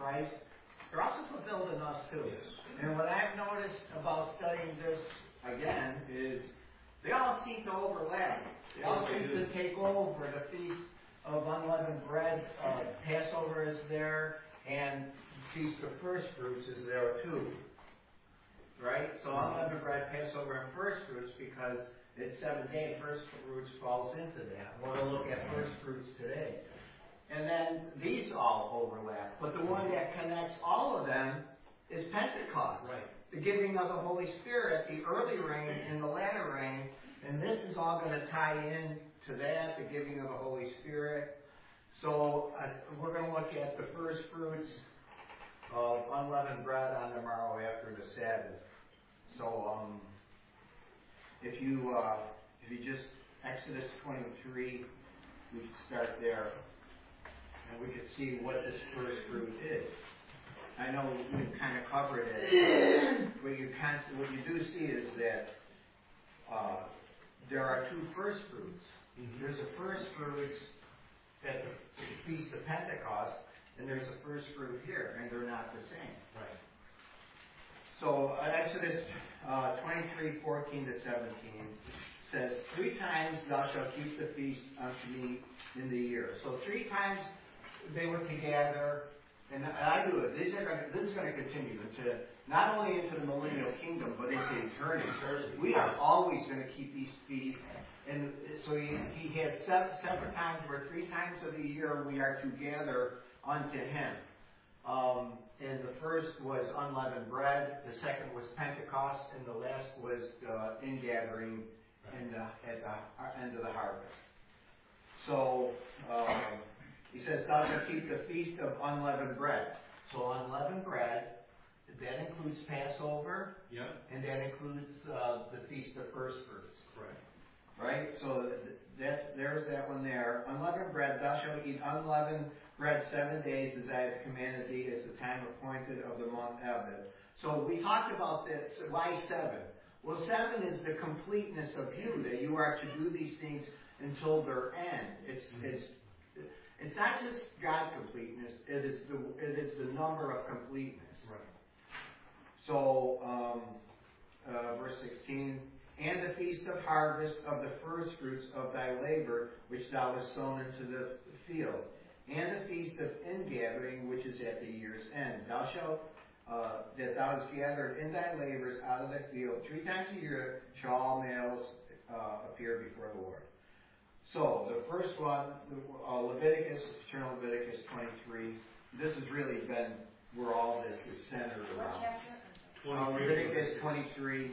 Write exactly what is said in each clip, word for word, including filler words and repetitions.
Christ, they're also fulfilled in us too. And what I've noticed about studying this again is they all seem to overlap. They all seem to take over. The Feast of Unleavened Bread, uh, Passover is there, and Feast of First Fruits is there too. Right? So Unleavened Bread, Passover, and First Fruits, because it's seven days, First Fruits falls into that. We're going to look at First Fruits today. And then these all overlap. But the one that connects all of them is Pentecost. Right. The giving of the Holy Spirit, the early rain and the latter rain. And this is all going to tie in to that, the giving of the Holy Spirit. So uh, we're going to look at the first fruits of unleavened bread on the morrow after the Sabbath. So um, if you uh, if you just Exodus twenty-three, we could start there, and we could see what this first fruit is. I know we've kind of covered it. What you const- what you do see is that uh, there are two first fruits. Mm-hmm. There's a first fruits at the Feast of Pentecost, and there's a first fruit here, and they're not the same. Right. So uh, Exodus uh, twenty-three, fourteen to seventeen says, "Three times thou shalt keep the feast unto me in the year." So three times they were together, and I do it. These are going to, this is going to continue into not only into the millennial kingdom, but into eternity. We are always going to keep these feasts. And so he, he has seven, seven times, where three times of the year we are together unto him. Um, and the first was unleavened bread, the second was Pentecost, and the last was uh, ingathering in the, at the end of the harvest. So um, he says, "Thou shalt keep the feast of unleavened bread." So unleavened bread, that includes Passover, yeah. and that includes uh, the Feast of First Fruits. Correct. Right? So that's there's that one there. Unleavened bread, thou shalt eat unleavened bread seven days as I have commanded thee, as the time appointed of the month Abib. So we talked about that. So why seven? Well, seven is the completeness of you, that you are to do these things until their end. It's it's it's not just God's completeness, it is the it is the number of completeness. Right. So um, uh, verse sixteen, "And the feast of harvest of the first fruits of thy labor, which thou hast sown into the field, and the feast of ingathering, which is at the year's end. Thou shalt, uh, that thou hast gathered in thy labors out of the field, three times a year shall all males uh, appear before the Lord." So the first one, uh, Leviticus, paternal Leviticus twenty-three. This has really been where all this is centered around. Uh, Leviticus twenty-three.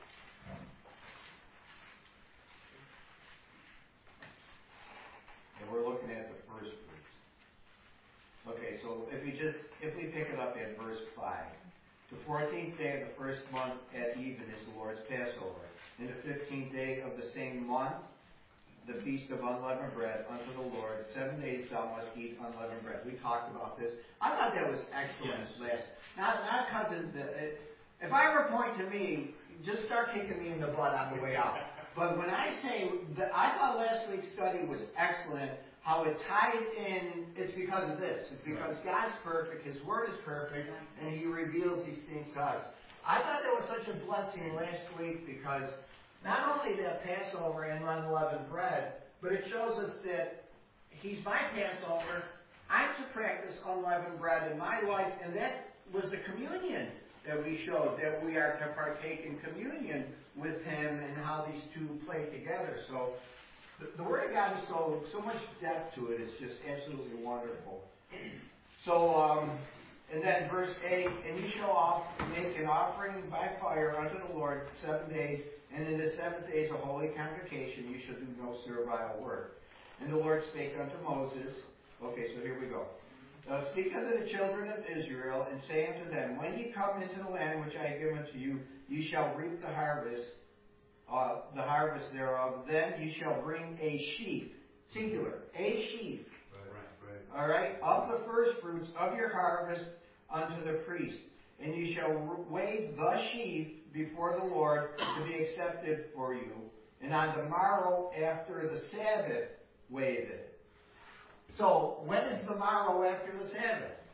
And we're looking at the first fruits. Okay, so if we just if we pick it up at verse five, "The fourteenth day of the first month at even is the Lord's Passover, and the fifteenth day of the same month, the feast of unleavened bread unto the Lord. Seven days thou must eat unleavened bread." We talked about this. I thought that was excellent. Yes. Last, not not because of the. If I ever point to me, just start kicking me in the butt on the way out. But when I say that, I thought last week's study was excellent. How it ties in, it's because of this. It's because God's perfect, His Word is perfect, and He reveals these things to us. I thought that was such a blessing last week because not only that Passover and unleavened bread, but it shows us that He's my Passover. I'm to practice unleavened bread in my life, and that was the communion that we showed, that we are to partake in communion with Him and how these two play together. So the, the Word of God is so so much depth to it. It's just absolutely wonderful. So, um, and then verse eight, "And you shall off, make an offering by fire unto the Lord seven days, and in the seventh day is a holy convocation. You shall do no servile work. And the Lord spake unto Moses." Okay, so here we go. Uh, "Speak unto the children of Israel, and say unto them, When ye come into the land which I have given to you, ye shall reap the harvest, uh, the harvest thereof. Then ye shall bring a sheaf," singular, a sheaf, right, right, right. all right, "of the first fruits of your harvest unto the priest. And ye shall wave the sheaf before the Lord to be accepted for you. And on the morrow after the Sabbath, wave it." So, when is the morrow after the Sabbath?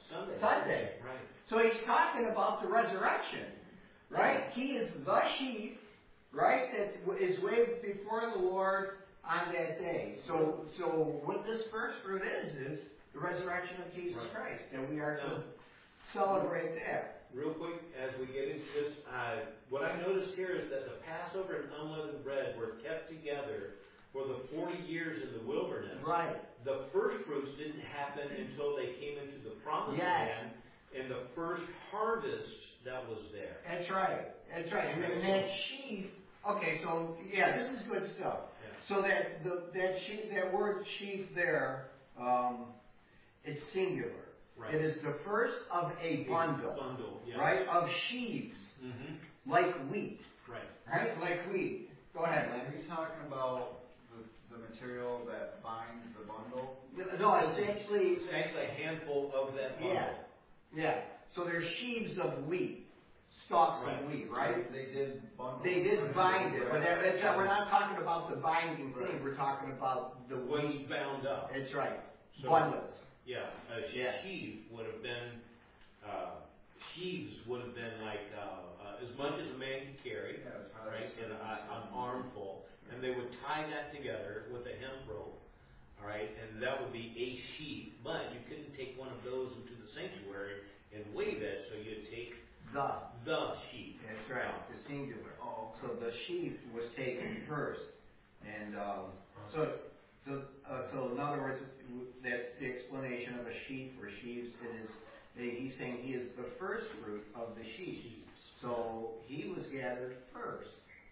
Sunday. Sunday. Right. So he's talking about the resurrection, right? He is the sheep, right, that is waved before the Lord on that day. So, so what this first fruit is, is the resurrection of Jesus right. Christ, and we are to celebrate that. Real quick, as we get into this, uh, what I noticed here is that the Passover and unleavened bread were kept together for the forty years in the wilderness. Right. The first fruits didn't happen until they came into the promised yes. land, and the first harvest that was there. That's right. That's right. And, and that sheaf. Okay, so yeah, this is good stuff. Yeah. So that the, that sheaf, that word sheaf there, um, it's singular. Right. It is the first of a bundle, a bundle yes. right, of sheaves, mm-hmm. like wheat. Right. Right, like wheat. Go ahead, Lynn. Are you talking about the, the material that binds the bundle? No, it's actually it's actually a handful of that bundle. Yeah. Yeah. So they're sheaves of wheat, stalks right. of wheat, right? They did bundle. They did bind it, but that, that's not, we're not talking about the binding right. thing. We're talking about the What's wheat bound up. That's right. So, Bundles. Yeah, a yeah. sheaf would have been, uh, sheaves would have been like uh, uh, as much as a man could carry, yeah, right, in a, an armful, and they would tie that together with a hemp rope, all right, and that would be a sheaf. But you couldn't take one of those into the sanctuary and wave it, so you'd take the the sheaf. That's right, the singular. Oh, so the sheaf was taken first, and um, so so uh, so in other words, that's the explanation of a sheaf or sheaves. It is he's saying he is the first fruit of the sheaves. So he was gathered first.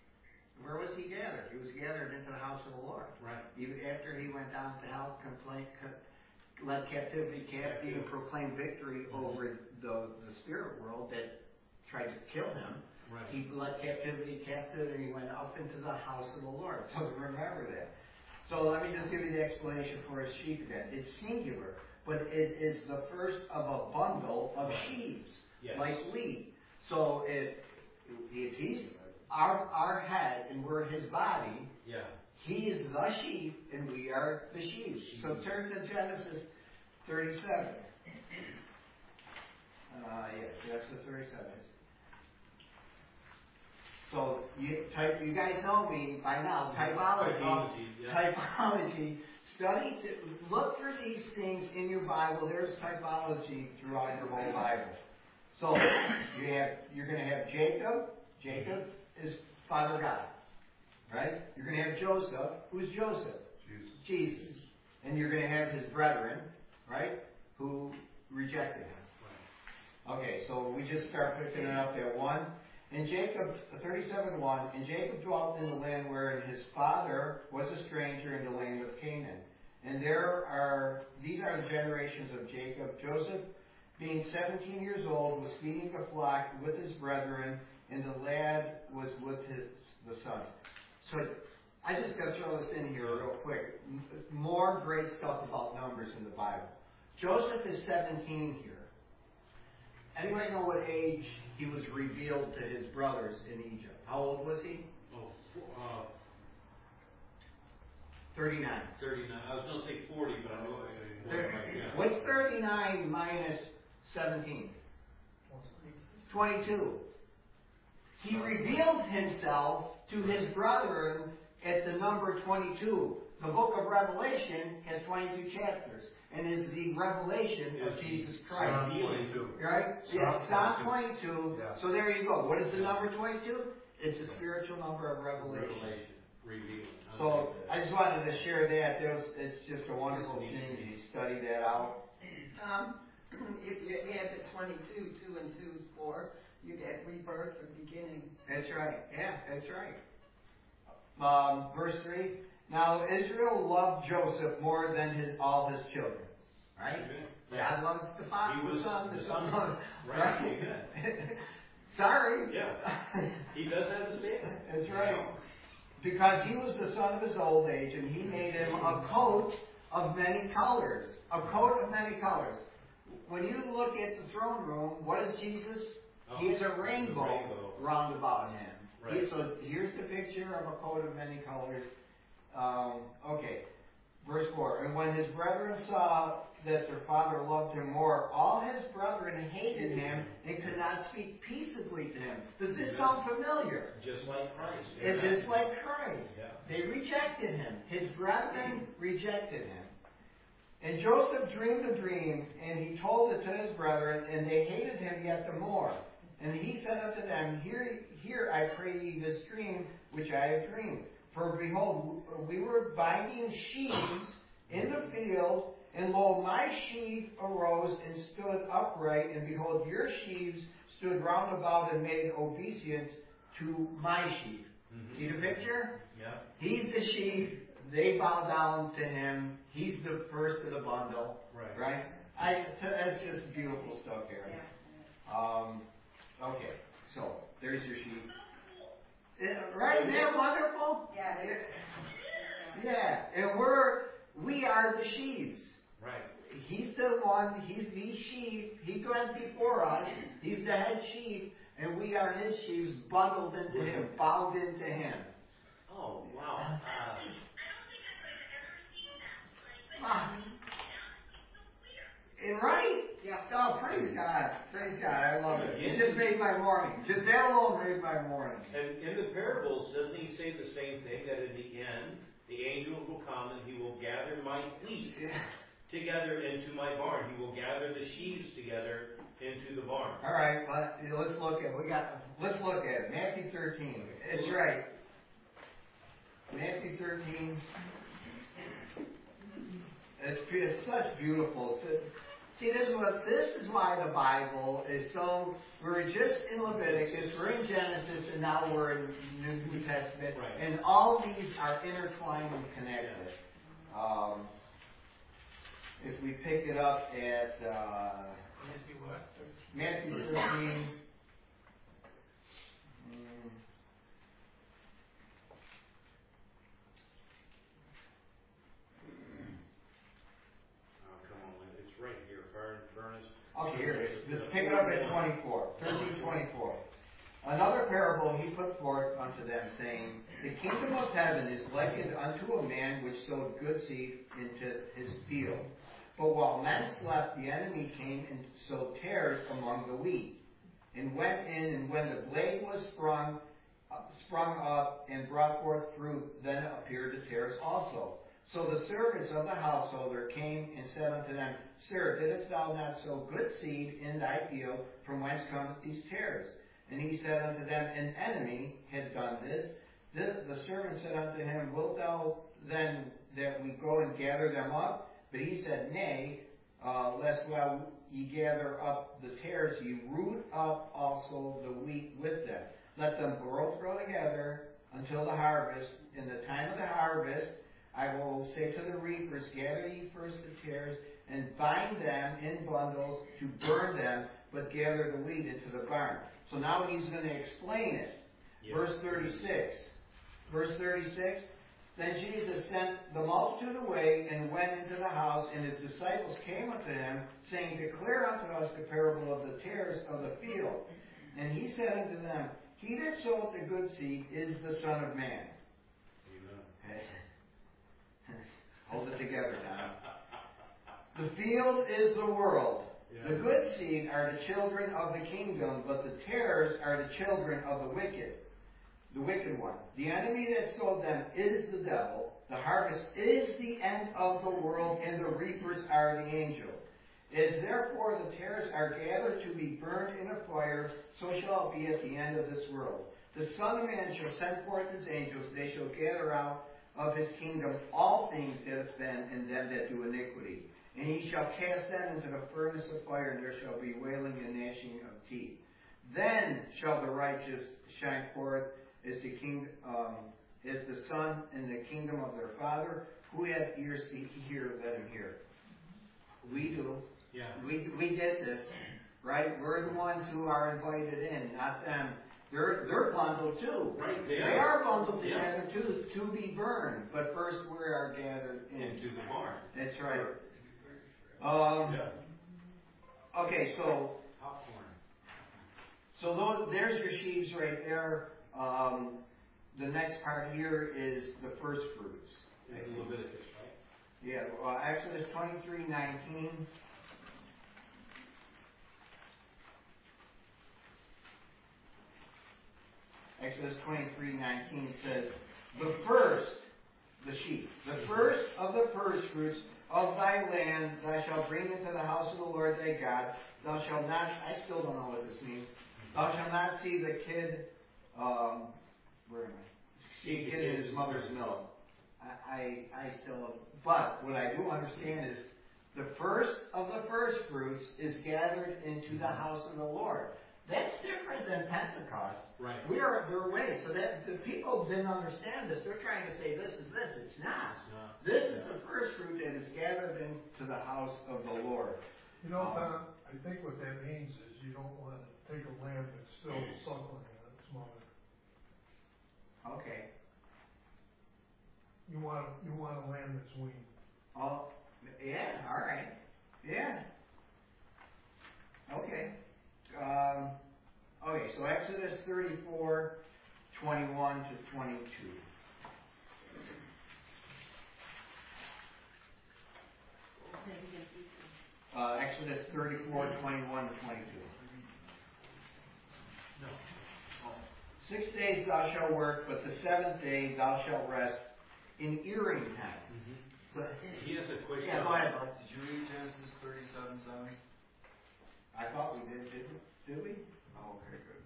Where was he gathered? He was gathered into the house of the Lord. Right. Even after he went down to hell, complain, led captivity captive, and proclaimed victory mm-hmm. over the, the spirit world that tried to kill him. Right. He led captivity captive, and he went up into the house of the Lord. So remember that. So let me just give you the explanation for a sheaf again. It's singular, but it is the first of a bundle of right. sheaves, yes. like wheat. So if, if he's our our head and we're his body, yeah. he is the sheaf and we are the sheaves. So turn to Genesis thirty-seven. Uh, yes, Genesis thirty-seven. So you type, you guys know me by now. Typology, typology, yeah. typology. Study, look for these things in your Bible. There's typology throughout your whole Bible. So you have, you're going to have Jacob. Jacob is Father God, right? You're going to have Joseph. Who's Joseph? Jesus. Jesus. And you're going to have his brethren, right? Who rejected him. Right. Okay, so we just start picking it up at one. And Jacob, thirty-seven one, and Jacob dwelt in the land wherein his father was a stranger in the land of Canaan. And there are, these are the generations of Jacob. Joseph, being seventeen years old, was feeding the flock with his brethren, and the lad was with his the sons. So I just got to throw this in here real quick. More great stuff about numbers in the Bible. Joseph is seventeen here. Anybody know what age he was revealed to his brothers in Egypt? How old was he? Oh, uh, thirty-nine. thirty-nine. I was going to say forty, but I know it's thirty. Yeah. What's thirty-nine minus seventeen? twenty-two. He revealed himself to his brethren at the number twenty-two. The book of Revelation has twenty-two chapters and is the revelation of Jesus Christ. Psalm twenty-two. Right? Yeah, Psalm twenty-two. Yeah. So there you go. What is the number twenty-two? It's a spiritual number of revelation. Revelation. Revealed. So I just wanted to share that. There's, it's just a wonderful thing to study that out. Um, if you add the twenty-two, two and two is four, you get rebirth or beginning. That's right. Yeah, that's right. Um, verse three. Now Israel loved Joseph more than his, all his children. Right? Yeah. God loves the father, He was the son, the the son. son. Right. right? Sorry. Yeah. He does have his family. That's right. Because he was the son of his old age, and he made him a coat of many colors. A coat of many colors. When you look at the throne room, what is Jesus? Oh, He's a rainbow, rainbow. round about him. Right. He, so here's the picture of a coat of many colors. Um, okay, verse four. And when his brethren saw that their father loved him more, all his and hated him and could not speak peaceably to him. Does this sound familiar? Just like Christ. It's just like Christ. Yeah. They rejected him. His brethren rejected him. And Joseph dreamed a dream, and he told it to his brethren, and they hated him yet the more. And he said unto them, Hear, hear, I pray ye, this dream which I have dreamed. For behold, we were binding sheaves in the field, and lo, my sheaf arose and stood upright, and behold, your sheaves stood round about and made obeisance to my sheaf. Mm-hmm. See the picture? Yeah. He's the sheaf. They bow down to him. He's the first of the bundle. Right. Right? I, that's just beautiful stuff here. Um, okay, so there's your sheep. Uh, right? Isn't that wonderful? Yeah, it is. Yeah, and we're we are the sheaves. Right. He's the one. He's the sheep. He goes before us. He's the head sheep, and we are his sheaves, bundled into him, bound into him. Oh wow. Uh, Ah. And right? Yeah. Oh, praise God. Praise God. I love it. It just made my morning. Just that alone made my morning. And in the parables, doesn't he say the same thing? That in the end, the angel will come and he will gather my wheat Yeah. together into my barn. He will gather the sheaves together into the barn. All right. Let, let's look at we got. Let's look at it. Matthew thirteen. It's right. Matthew thirteen. It's, it's such beautiful. See, this is what this is why the Bible is so. We're just in Leviticus, we're in Genesis, and now we're in New, New Testament, Right. and all these are intertwined and connected. Um, if we pick it up at uh, Matthew what? Matthew thirteen. mm, Oh, come on. It's right here. Fire and furnace. Okay, here it is. Just pick it up at twenty-four. thirteen twenty-four. Another parable he put forth unto them, saying, The kingdom of heaven is likened unto a man which sowed good seed into his field. But while men slept, the enemy came and sowed tares among the wheat, and went in, and when the blade was sprung, uh, sprung up and brought forth fruit, then appeared the tares also. So the servants of the householder came and said unto them, Sir, didst thou not sow good seed in thy field? From whence cometh these tares? And he said unto them, An enemy has done this. The, the servant said unto him, Wilt thou then that we go and gather them up? But he said, Nay, uh, lest while ye gather up the tares, ye root up also the wheat with them. Let them both grow together until the harvest. In the time of the harvest, I will say to the reapers, Gather ye first the tares, and bind them in bundles to burn them, but gather the wheat into the barn. So now he's going to explain it. Yes. Verse thirty-six. Verse thirty-six. Then Jesus sent the multitude away and went into the house, and his disciples came unto him, saying, Declare unto us the parable of the tares of the field. And he said unto them, He that soweth the good seed is the Son of Man. Amen. Hold it together now. The field is the world. Yeah. The good seed are the children of the kingdom, but the tares are the children of the wicked. The wicked one. The enemy that sowed them is the devil. The harvest is the end of the world, and the reapers are the angels. As therefore the tares are gathered to be burned in a fire, so shall it be at the end of this world. The Son of Man shall send forth his angels, they shall gather out of his kingdom all things that offend and them that do iniquity. And he shall cast them into the furnace of fire, and there shall be wailing and gnashing of teeth. Then shall the righteous shine forth as the king, um, as the Son in the kingdom of their Father. Who hath ears to hear, let him hear. We do. Yeah. We we did this, right? We're the ones who are invited in, not them. They're they're bundled too. Right, they They are. are bundled Yeah. together too to be burned. But first we are gathered in. Into the barn. That's right. Um, Yeah. okay, so Popcorn. so those, there's your sheaves right there. Um, the next part here is the first fruits. In Leviticus, right? Yeah, uh, Exodus twenty-three nineteen. Exodus twenty-three nineteen says, the first, the sheep, the first of the first fruits of thy land thou shalt bring into the house of the Lord thy God. Thou shalt not, I still don't know what this means. Thou shalt not see the kid, um, where am I? See a kid in his mother's milk. I, I, I still, but what I do understand is the first of the first fruits is gathered into the house of the Lord. That's different than Pentecost. Right. We are their way. So that the people didn't understand this. They're trying to say this is this. It's not. It's not. This is the first fruit that is gathered into the house of the Lord. You know, Um, Tom, I think what that means is you don't want to take a lamb that's still suckling on its mother. Okay. You want, you want a lamb that's weaned. Oh, yeah. All right. Yeah. Okay. Um, okay. So Exodus thirty-four, twenty-one to twenty-two. Uh, Exodus thirty-four, twenty-one to twenty-two. No. Six days thou shalt work, but the seventh day thou shalt rest in earing time. Mm-hmm. So, He has a question. yeah, go ahead, bud. Did you read Genesis thirty-seven seven? I thought we did, did we? Did we? Oh, okay, good.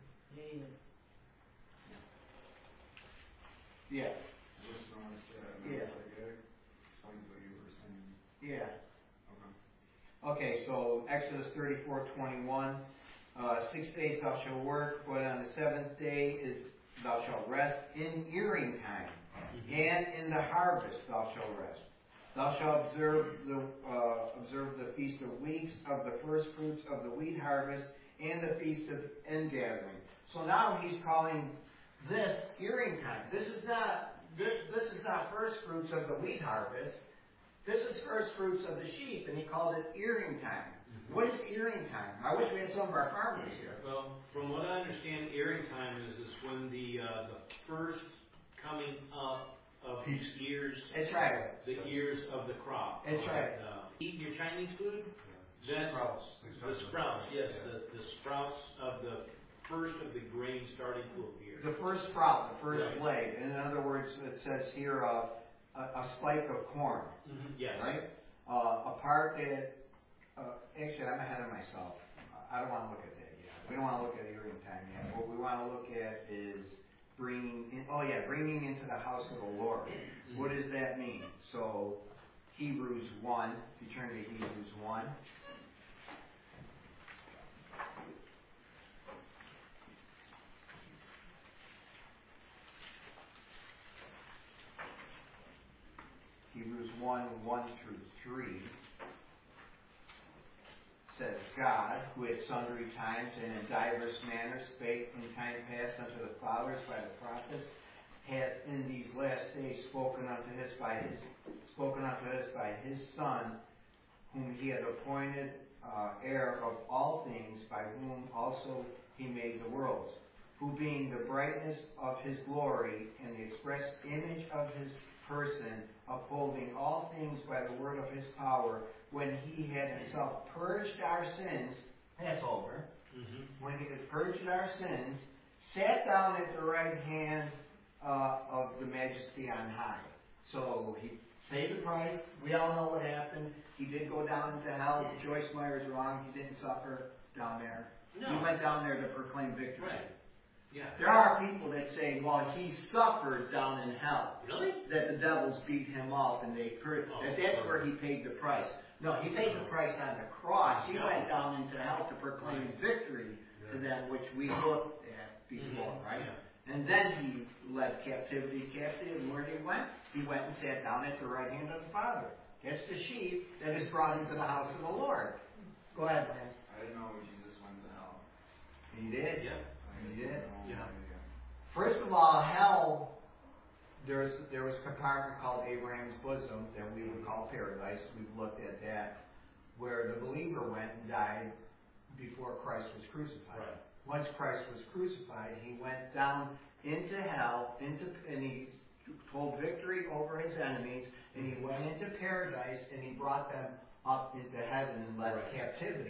Yeah. I just noticed that, and I Yeah. was like, yeah, explains what you were saying. Yeah. Okay. Okay, so Exodus thirty-four, twenty-one. Uh, six days thou shalt work, but on the seventh day is thou shalt rest in earing time, Mm-hmm. and in the harvest thou shalt rest. Thou shalt observe the uh, observe the feast of weeks, of the first fruits of the wheat harvest, and the feast of ingathering. So now he's calling this earing time. This is not this, this is not first fruits of the wheat harvest. This is first fruits of the sheep, and he called it earing time. Mm-hmm. What is earing time? I wish we had some of our farmers here. Well, from what I understand, earing time is, is when the uh, the first coming up of these ears, That's right. the ears of the crop. That's right. Uh, eat your Chinese food? Yeah. That's Sprouts. the sprouts, yes, Yeah. the, the sprouts of the first of the grain starting to appear. The first sprout, the first Right. blade. In other words, it says here uh, a, a spike of corn, Mm-hmm. Yes. right? Uh, a part that, uh, actually, I'm ahead of myself. I don't want to look at that yet. We don't want to look at earing time yet. What we want to look at is bringing in, oh yeah, bringing into the house of the Lord. Mm-hmm. What does that mean? So, Hebrews one, if you turn to Hebrews one. Hebrews one, one through three says, God, who at sundry times and in divers manners spake in time past unto the fathers by the prophets, hath in these last days spoken unto us by his spoken unto us by his Son, whom he had appointed uh, heir of all things, by whom also he made the worlds, who being the brightness of his glory and the express image of his person, upholding all things by the word of his power, when he had himself purged our sins, Passover, Mm-hmm. when he had purged our sins, sat down at the right hand uh, of the majesty on high. So he paid the price. We all know what happened. He did go down into hell. Joyce Meyer's wrong. He didn't suffer down there. No. He went down there to proclaim victory. Right. Yeah. There are people that say, well, he suffered down in hell. Really? That the devils beat him up and they per- Oh, that that's right. where he paid the price. No, he paid the price on the cross. He No. went down into hell to proclaim victory to that which we looked at before, Mhm. right? Yeah. And then he led captivity captive, and where did he went? He went and sat down at the right hand of the Father. That's the sheep that is brought into the house of the Lord. Go ahead, Lance. I didn't know Jesus went to hell. He did. Yeah. I He didn't did. know Yeah. that, yeah. First of all, hell, there's, there was a compartment called Abraham's bosom that we would call paradise. We've looked at that, where the believer went and died before Christ was crucified. Right. Once Christ was crucified, he went down into hell, into and he told victory over his enemies, and he went into paradise, and he brought them up into heaven and led Right. captivity.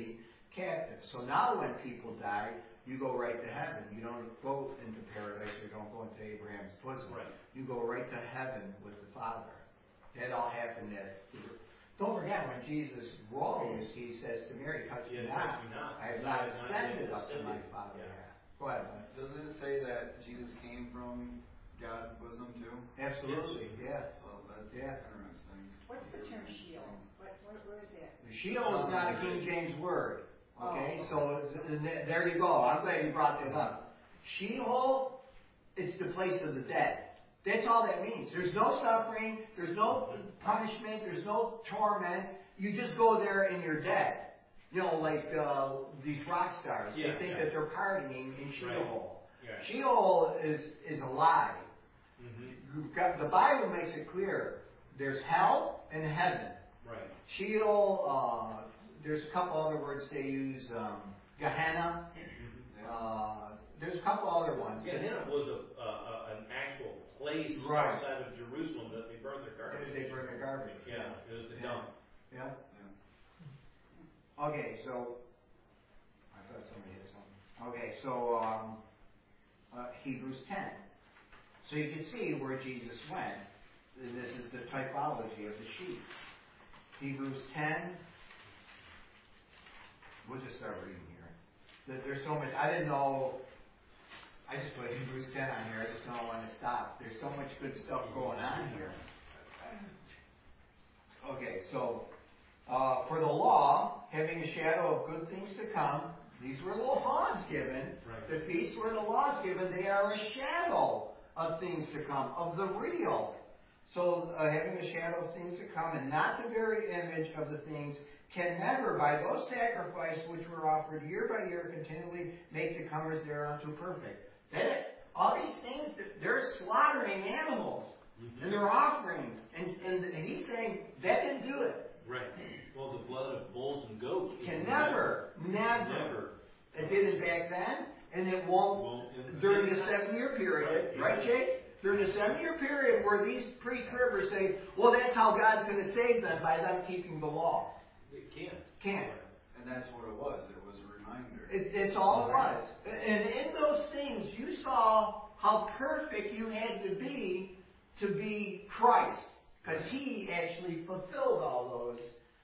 captive. So now when people die, you go right to heaven. You don't go into paradise, you don't go into Abraham's bosom. Right. You go right to heaven with the Father. That all happened at... Don't forget, when Jesus rose, he says to Mary, touch me Yeah, not. touch me not. I have not I have not ascended yet up to my ascended. Father. Yeah. Go ahead, bud. Doesn't it say that Jesus came from God's bosom too? Absolutely, yeah. So that's Yeah. interesting. What's the term Sheol? What, what, where is that? Sheol is not a King James word. Okay, Oh. so th- th- there you go. I'm glad you brought that up. Sheol, it's the place of the dead. That's all that means. There's no suffering, there's no punishment, there's no torment. You just go there and you're dead. You know, like uh, these rock stars. Yeah, they think yeah. that they're partying in Sheol. Yeah. Sheol is, is a lie. Mm-hmm. You've got- The Bible makes it clear. There's hell and heaven. Right. Sheol, uh, there's a couple other words they use. Um, Gehenna. Mm-hmm. Uh, there's a couple other ones. Gehenna was a, uh, uh, an actual place Right. outside of Jerusalem that they burned their garbage. They burn their garbage. Yeah, it was the Yeah. dump. Yeah. Yeah. Okay, so I thought somebody had something. Okay, so um, uh, Hebrews ten. So you can see where Jesus went. This is the typology of the sheep. Hebrews ten. We'll just start reading here. There- There's so much. I didn't know. I just put Hebrews ten on here. I just don't want to stop. There's so much good stuff going on here. Okay, so uh, for the law, having a shadow of good things to come, these were the laws given. Right. The feasts were the laws given. They are a shadow of things to come, of the real. So uh, having a shadow of things to come, and not the very image of the things, can never, by those sacrifices which were offered year by year continually, make the comers thereunto perfect. That, all these things, they're slaughtering animals, Mm-hmm. and they're offering, and, and, and he's saying, that didn't do it. Right. Well, the blood of bulls and goats Can never, never. never It didn't back then, and it won't, won't in the during the future. seven-year period, Right. right, Jake? During the seven-year period where these pre-cribbers say, well, that's how God's going to save them, by them keeping the law. It can. Can't. And that's what it was. It was a reminder. It, it's all it was. And in those things, you saw how perfect you had to be to be Christ. Because he actually fulfilled all those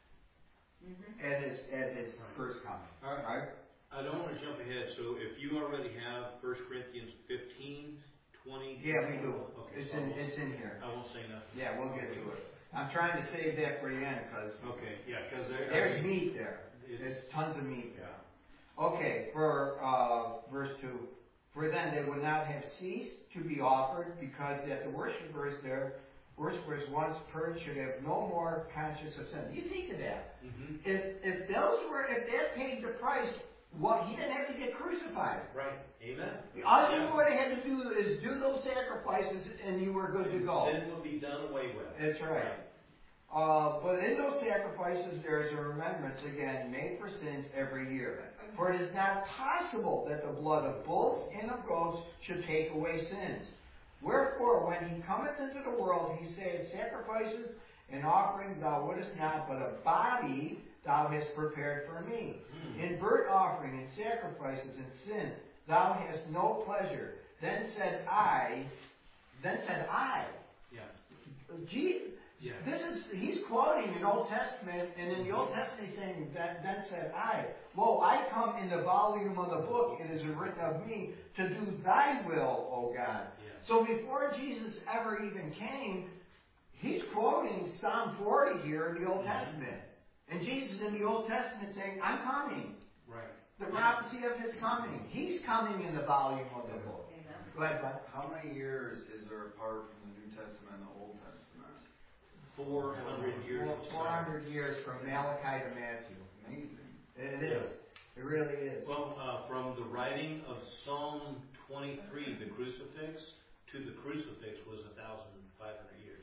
Mm-hmm. at his, at his first coming. All right. Right? I don't want to jump ahead, so if you already have First Corinthians fifteen, twenty... Yeah, we do. Okay. It's so I in, won't- it's in here. I won't say nothing. Yeah, we'll get to it. I'm trying to save that for the end because Okay, yeah, because there... there's meat there. It's- There's tons of meat there. Yeah. Okay, for uh, verse two. For then they would not have ceased to be offered, because that the worshippers there, worshippers once purged, should have no more conscience of sin. You think of that. Mm-hmm. If if those were if that paid the price, what he didn't have to get crucified. Right. Amen. All you Yeah. would have had to do is do those sacrifices, and you were good to go. Sin will be done away with. That's right. Uh, but in those sacrifices, there is a remembrance again made for sins every year. For it is not possible that the blood of bulls and of goats should take away sins. Wherefore, when he cometh into the world, he saith, sacrifices and offerings thou wouldest not, but a body thou hast prepared for me. Mm. In burnt offering and sacrifices and sin thou hast no pleasure. Then said I, then said I, Yeah. Jesus, Yeah. this is, he's quoting the Old Testament, and in the Old Testament he's saying, that, then said I, lo, I come in the volume of the book, it is written of me, to do thy will, O God. Yeah. So before Jesus ever even came, he's quoting Psalm forty here in the Old Testament. And Jesus in the Old Testament saying, I'm coming. Right. The prophecy of his coming. He's coming in the volume of the book. Amen. Go ahead, bud. How many years is there apart from the New Testament and the Old Testament? Four hundred years of Four hundred years from Malachi to Matthew. Amazing. It is. It really is. Well, uh, from the writing of Psalm twenty-three, the crucifix, to the crucifix was a thousand five hundred years.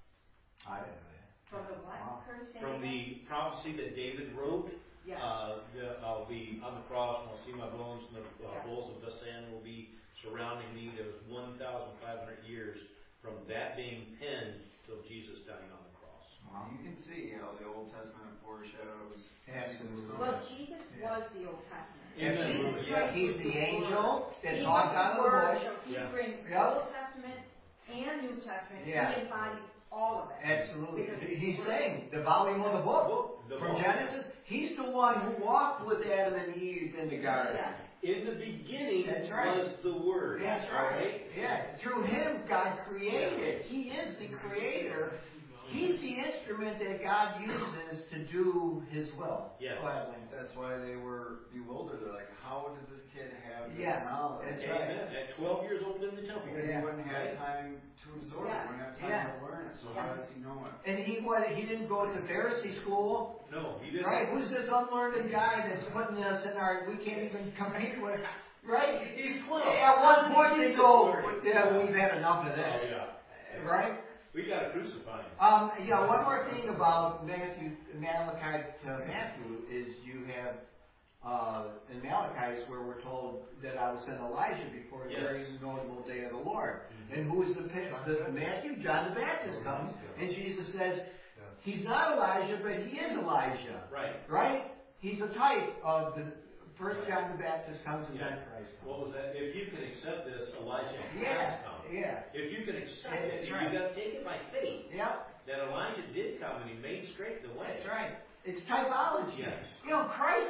I didn't know that. From the what? Wow. Curse From the prophecy that David wrote, Yes. uh, the, I'll be on the cross and I'll see my bones, and the uh, Yes. bulls of Basan will be surrounding me. There was one thousand five hundred years from that being penned till Jesus dying on the cross. Wow. You can see how the Old Testament foreshadows Absolutely. Jesus. Well, Jesus was the Old Testament. Amen. Jesus Yeah. Christ He's was the Word. angel that He talks was out of the Word, bush. so he Yeah. brings Yeah. Old Testament and New Testament. Yeah. He embodies all of it. Absolutely. Because He's Word. saying the volume of the book. The From book. Genesis, he's the one who walked with Adam and Eve in the garden. Yeah. In the beginning That's right. was the Word. That's all right. Yeah. Through him, God created. He is the creator. He's the instrument that God uses to do His will. Yes. Go ahead, Lance. That's why they were bewildered. They're like, how does this kid have this Yeah, knowledge? that's Amen. right. At twelve years old in the temple. Because Yeah. he wouldn't have Right. time to absorb Yeah. it. Wouldn't have time Yeah. to learn it. So Yeah. how does he know it? And he what? He didn't go to Pharisee school, No, he didn't. right? Who's this unlearned guy that's putting us in our? We can't even compete with, right? He's twelve. At one point they go, yeah, we've had enough of Oh, this, yeah. right? We got to crucify him. Um, yeah, one more thing about Matthew, Malachi to Matthew is you have uh, in Malachi is where we're told that I will send Elijah before the Yes. very notable day of the Lord. And who is the, the Matthew? John the Baptist comes, and Jesus says he's not Elijah, but he is Elijah, Right. right? He's a type of the first John the Baptist comes and then Christ comes. What was that? If you can accept this, Elijah Yeah, has come. yeah, If you can accept That's it, if right. you got to take it by faith yep. that Elijah did come and he made straight the way. That's right. It's typology. Yes. You know, Christ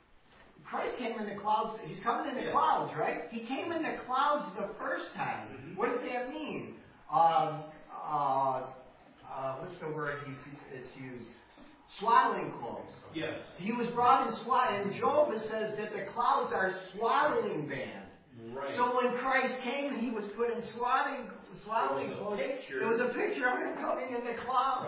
Christ came in the clouds. He's coming in the Yeah. clouds, right? He came in the clouds the first time. Mhm. What does that mean? Um, uh, uh, what's the word he's, it's used? Swaddling clothes. Yes. He was brought in swaddling. In Job it says that the clouds are swaddling band. Right. So when Christ came, he was put in swaddling, swaddling It was a clothes. picture. It was a picture of him coming in the clouds.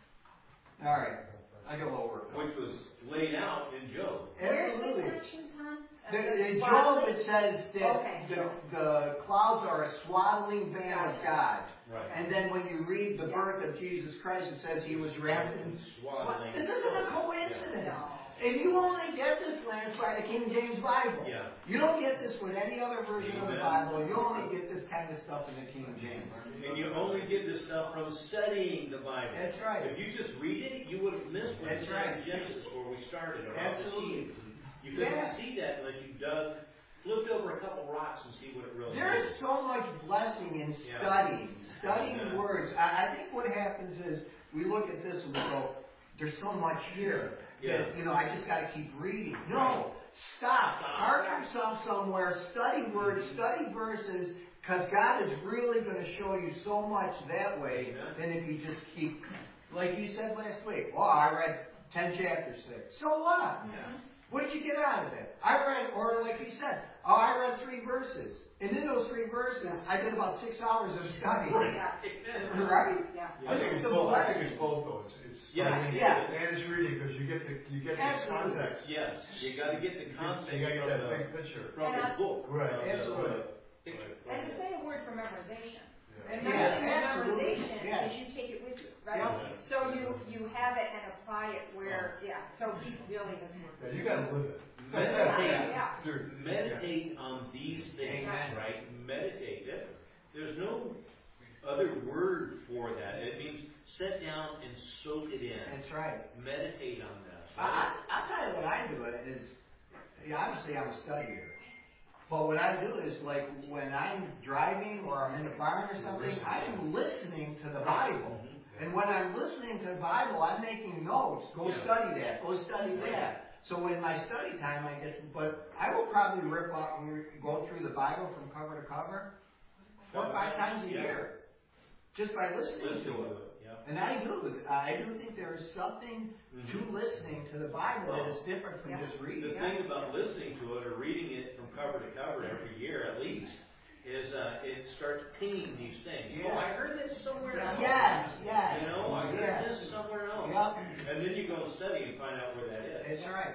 Right. All right. I got a little work. Which was laid out in Job. Where's the Absolutely. connection, Tom? The, Uh, in Job swaddling? it says that Okay. the, the clouds are a swaddling band of God. Right. And then when you read the birth of Jesus Christ, it says he was wrapped in Swaddling. This isn't a coincidence. No. And you only get this, Lance, by the King James Bible. Yeah. You don't get this with any other version of the Amen. Bible. You only get this kind of stuff in the King James. And you only get this stuff from studying the Bible. That's right. If you just read it, you would have missed what it That's said right. in Genesis where we started about the Absolutely. sheep. You couldn't Yeah. see that unless you dug, flipped over a couple rocks and see what it really There is. is so much blessing in Yeah. studying, studying Yeah. words. I, I think what happens is we look at this and we go, there's so much here Yeah. that, you know, I just got to keep reading. No, stop, park yourself somewhere, study words, study verses, because God is really going to show you so much that way Yeah. than if you just keep, like you said last week, well, I read ten chapters today. So what? Yeah. What did you get out of it? I read, or like you said, oh, I read three verses. And in those three verses, I did about six hours of study. Yeah. Right? Yeah. I think it's both, I think it's both though, it's, it's Yeah, studying yeah. and it's reading, because you get the, you get the Absolutely. context. Yes, you got to get the context You gotta get from that the, big picture. from And the I- book. Right, from the absolutely. picture. And the same word for memorization. Yeah. And Yeah, memorization absolutely. memorization Yeah. is you take it with you, right? Yeah. So you, you have it and apply it where, yeah, so he really doesn't work. Yeah, you gotta live it. Meditate. Yeah. Dude, Meditate on these things, Amen. right? Meditate. That's, there's no other word for that. It means sit down and soak it in. That's right. Meditate on this. I, I, I'll tell you what I do is, yeah, obviously I'm a studier. But what I do is, like, when I'm driving or I'm in the barn or something, I'm listening to the Bible. And when I'm listening to the Bible, I'm making notes. Go Yeah. study that. Go study that. So in my study time, I get, but I will probably rip off, go through the Bible from cover to cover, four or five times a Yeah. year, just by listening Listen to to it. it. Yeah. And I do. I do think there is something to Mhm. listening to the Bible that is different from Yeah. just The reading. thing about listening to it or reading it from cover to cover every year at least is uh, it starts pinging these things. Yeah. Oh, I heard this somewhere else. Yes, yes. You know, I heard yes. this somewhere else. Yep. And then you go and study and find out where that is. That's right.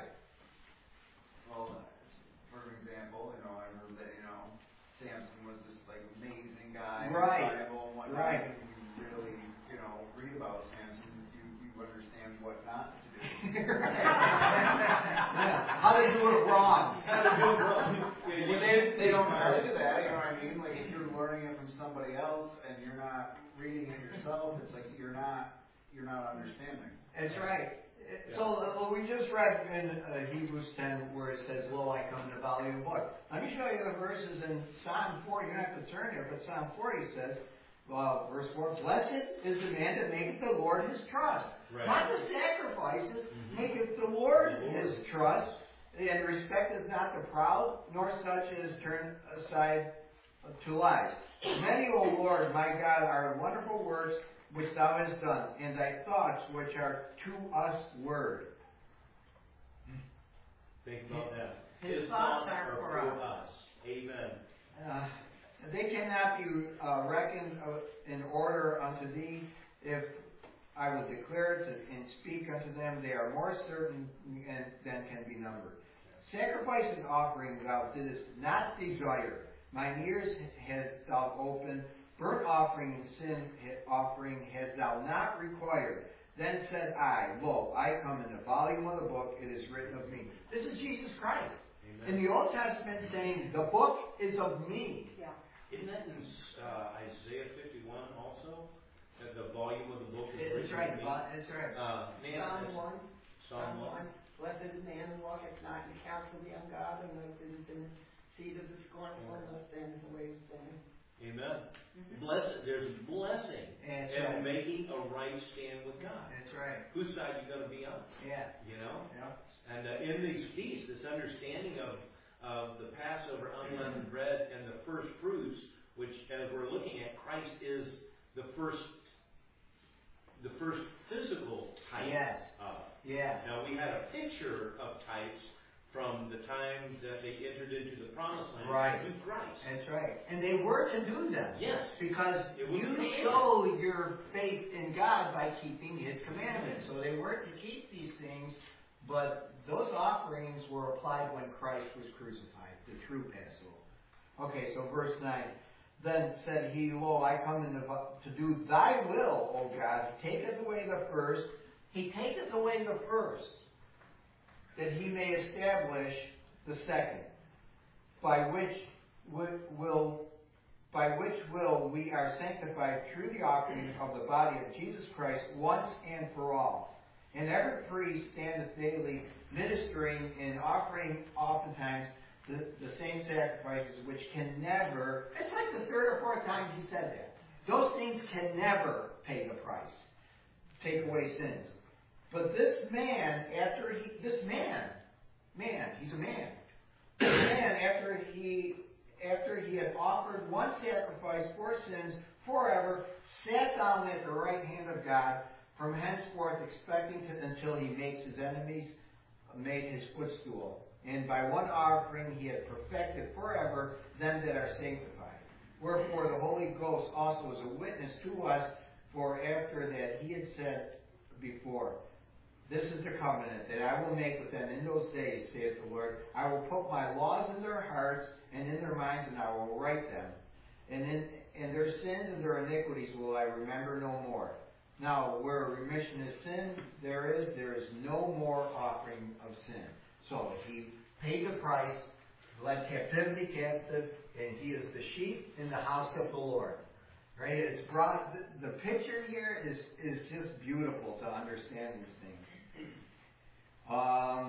Well, for example, you know, I heard that, you know, Samson was this like amazing guy Right. in the Bible and whatnot. Right. If you really, you know, read about Samson, you, you understand what not to do. Yeah. How they do it wrong. How to do it wrong. Well, they, they don't tell you that, you know what I mean? Like, if you're learning it from somebody else and you're not reading it yourself, it's like you're not, you're not understanding. That's right. So uh, we just read in uh, Hebrews ten where it says, "Lo, I come in the volume of the book." Let me show you the verses in Psalm forty. You don't have to turn there, but Psalm forty says, well, verse four, "Blessed is the man that maketh the Lord his trust." Right. Not the sacrifices, Mhm. maketh the Lord, The Lord. his trust, and respecteth not the proud, nor such as turn aside to lies. Many, O Lord, my God, are wonderful works which thou hast done, and thy thoughts which are to us word. Think about that. His thoughts are for us. Amen. Uh, they cannot be uh, reckoned uh, in order unto thee. If I would declare it and speak unto them, they are more certain and, than can be numbered. Sacrifice and offering thou didst not desire. Mine ears hast thou opened. Burnt offering and sin offering hast thou not required. Then said I, Lo, I come in the volume of the book, it is written of me. This is Jesus Christ. Amen. In the Old Testament saying, the book is of me. Yeah. Isn't that in uh, Isaiah fifty-one also? That the volume of the book is It's written right, of me? Bob, it's right. Uh, Nancy, Psalm one, Psalm Psalm one. one, blessed is the man who walketh not in the counsel of the ungodly, nor sitteth in the seat of the scornful, nor stands in the way of sinners. Amen. Mhm. Blessed, there's a blessing That's in right. making a right stand with God. That's right. Whose side you going to be on? Yeah. You know? Yeah. And uh, in these feasts, this understanding of, of the Passover unleavened bread and the first fruits, which as we're looking at, Christ is the first, the first physical type Yes. of. Yeah. Now we had a picture of types from the time that they entered into the promised land Right. to Christ. That's right. And they were to do them. Yes. Because It was you commanded. show your faith in God by keeping His commandments. So they were to keep these things, but those offerings were applied when Christ was crucified, the true Passover. Okay, so verse nine. Then said he, Lo, I come in the, to do thy will, O God. He taketh away the first. He taketh away the first, that he may establish the second, by which will by which will we are sanctified through the offering of the body of Jesus Christ once and for all. And every priest standeth daily ministering and offering oftentimes the, the same sacrifices which can never, it's like the third or fourth time he said that. Those things can never pay the price, take away sins. But this man, after he, this man, man, he's a man. This man, after he, after he had offered one sacrifice for sins forever, sat down at the right hand of God, from henceforth expecting to, until he makes his enemies, made his footstool. And by one offering he had perfected forever them that are sanctified. Wherefore the Holy Ghost also is a witness to us, for after that he had said before, This is the covenant that I will make with them in those days, saith the Lord. I will put my laws in their hearts and in their minds, and I will write them. And in and their sins and their iniquities will I remember no more. Now, where remission of sin there is, there is no more offering of sin. So he paid the price, led captivity captive, and he is the sheep in the house of the Lord. Right? It's brought the, the picture here is is just beautiful to understand these things. Um.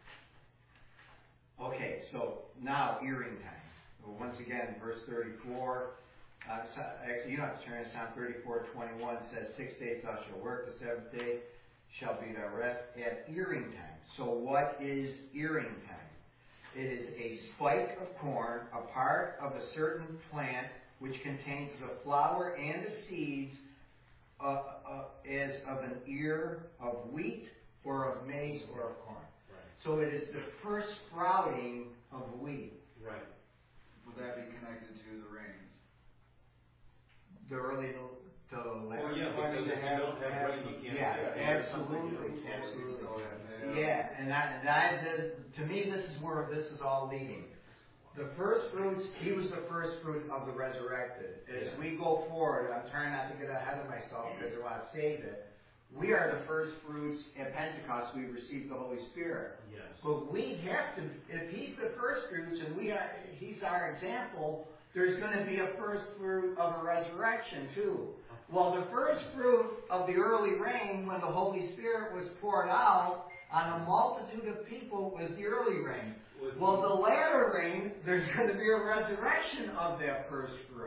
Okay, so now earring time. Well, once again, verse thirty-four. Uh, so, actually, you don't have to turn to Psalm thirty-four twenty-one. Says, "Six days thou shalt work; the seventh day shall be thy rest." At earring time. So, what is earring time? It is a spike of corn, a part of a certain plant, which contains the flour and the seeds uh, uh, as of an ear of wheat or of maize or of corn. Right. So it is the first sprouting of wheat. Right. Would that be connected to the rains? The early to, to Oh, yeah, because if you don't have rain, you can't yeah, have it. absolutely, So, absolutely. yeah. Yeah, and that, and that is, to me, this is where this is all leading. The first fruits, he was the first fruit of the resurrected. As Yeah. we go forward, I'm trying not to get ahead of myself because I want to save it. We are the first fruits at Pentecost. We received the Holy Spirit. Yes. But we have to, if he's the first fruits and we are, he's our example, there's going to be a first fruit of a resurrection too. Well, the first fruit of the early rain, when the Holy Spirit was poured out on a multitude of people, was the early rain. Was Well, the latter rain, there's going to be a resurrection of that first fruit.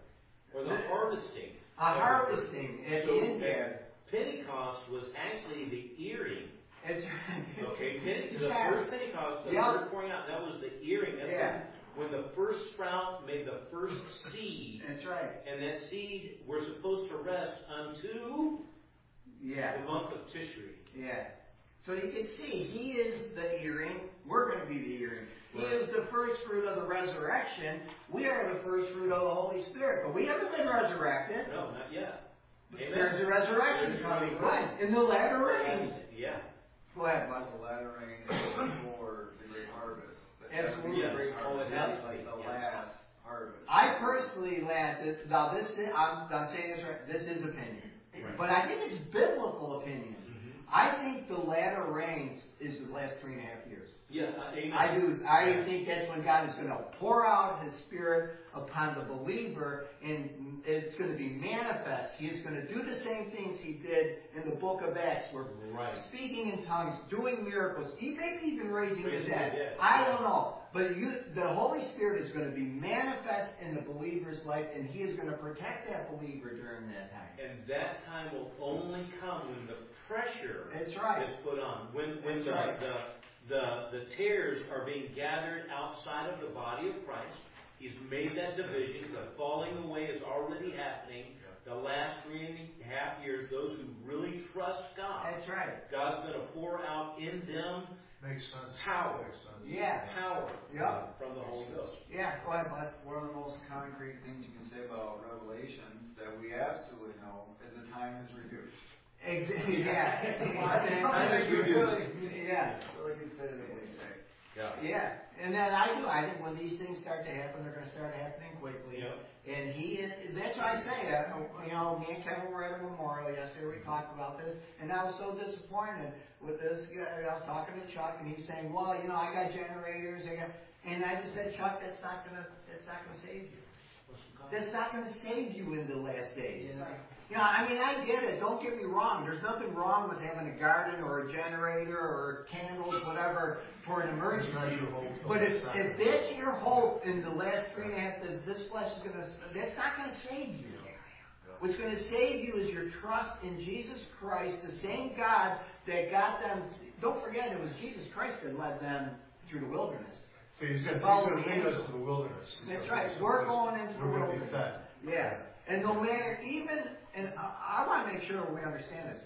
Or the harvesting. A harvesting at the So, end there. Pentecost was actually the earring. It's, Okay, Pente- the Yeah. first Pentecost, the Yeah. word pouring out, that was the earring. That's Yeah. when, when the first sprout made the first seed, That's right. and that seed we're supposed to rest unto Yeah. the month of Tishri. Yeah. So you can see, he is the earring. We're going to be the earring. He Right. is the first fruit of the resurrection. We are the first fruit of the Holy Spirit. But we haven't been resurrected. No, not yet. Amen. There's a resurrection There's a coming. resurrection. When? In the latter rain. Yeah. Go ahead, Bud. The latter rain is before the great harvest. But Absolutely. The great Yeah. harvest Oh, it has is to like be, the yes. last harvest. I personally, Lance, now this is, I'm, I'm saying this right, this is opinion. Right. But I think it's biblical opinion. Mhm. I think the latter rain is the last three and a half years. Yeah, uh, amen. I do. I think that's when God is going to pour out His Spirit upon the believer, and it's going to be manifest. He is going to do the same things He did in the book of Acts, where Right. speaking in tongues, doing miracles, he maybe even raising the Raising dead. the dead. I don't know. But you, the Holy Spirit is going to be manifest in the believer's life, and He is going to protect that believer during that time. And that time will only come when the pressure That's right. is put on. When when That's the, right. the the the tares are being gathered outside of the body of Christ. He's made that division. The falling away is already happening. The last three and a half years, those who really trust God, That's right. God's going to pour out in them Makes sense. Power. Makes sense. Yeah. power Yeah. from the Holy Ghost. Yeah. Go ahead, bud. One of the most concrete things you can say about Revelation that we absolutely know is the time is reduced. Exactly. Yeah. Time is reduced. Yeah. Really definitively say. Yeah. Yeah, and then I do. I think when these things start to happen, they're going to start happening quickly. Yep. And he is. That's why I say, uh, you know, me and Kevin were at a memorial yesterday. We talked about this, and I was so disappointed with this. I was talking to Chuck, and he's saying, "Well, you know, I got generators." I got, and I just said, "Chuck, that's not going to. That's not going to save you. That's not going to save you in the last days." You know? You know, I mean, I get it. Don't get me wrong. There's nothing wrong with having a garden or a generator or candles, whatever, for an emergency. That's your hope. But if, if that's your hope in the last three and a half days, this flesh is going to, that's not going to save you. What's going to save you is your trust in Jesus Christ, the same God that got them. Don't forget, it was Jesus Christ that led them through the wilderness. So he's going Follow to the lead us angel. to the wilderness. That's right. We're going into the We're going to be wilderness. fed. Yeah. And no matter, even, and I, I want to make sure we understand this.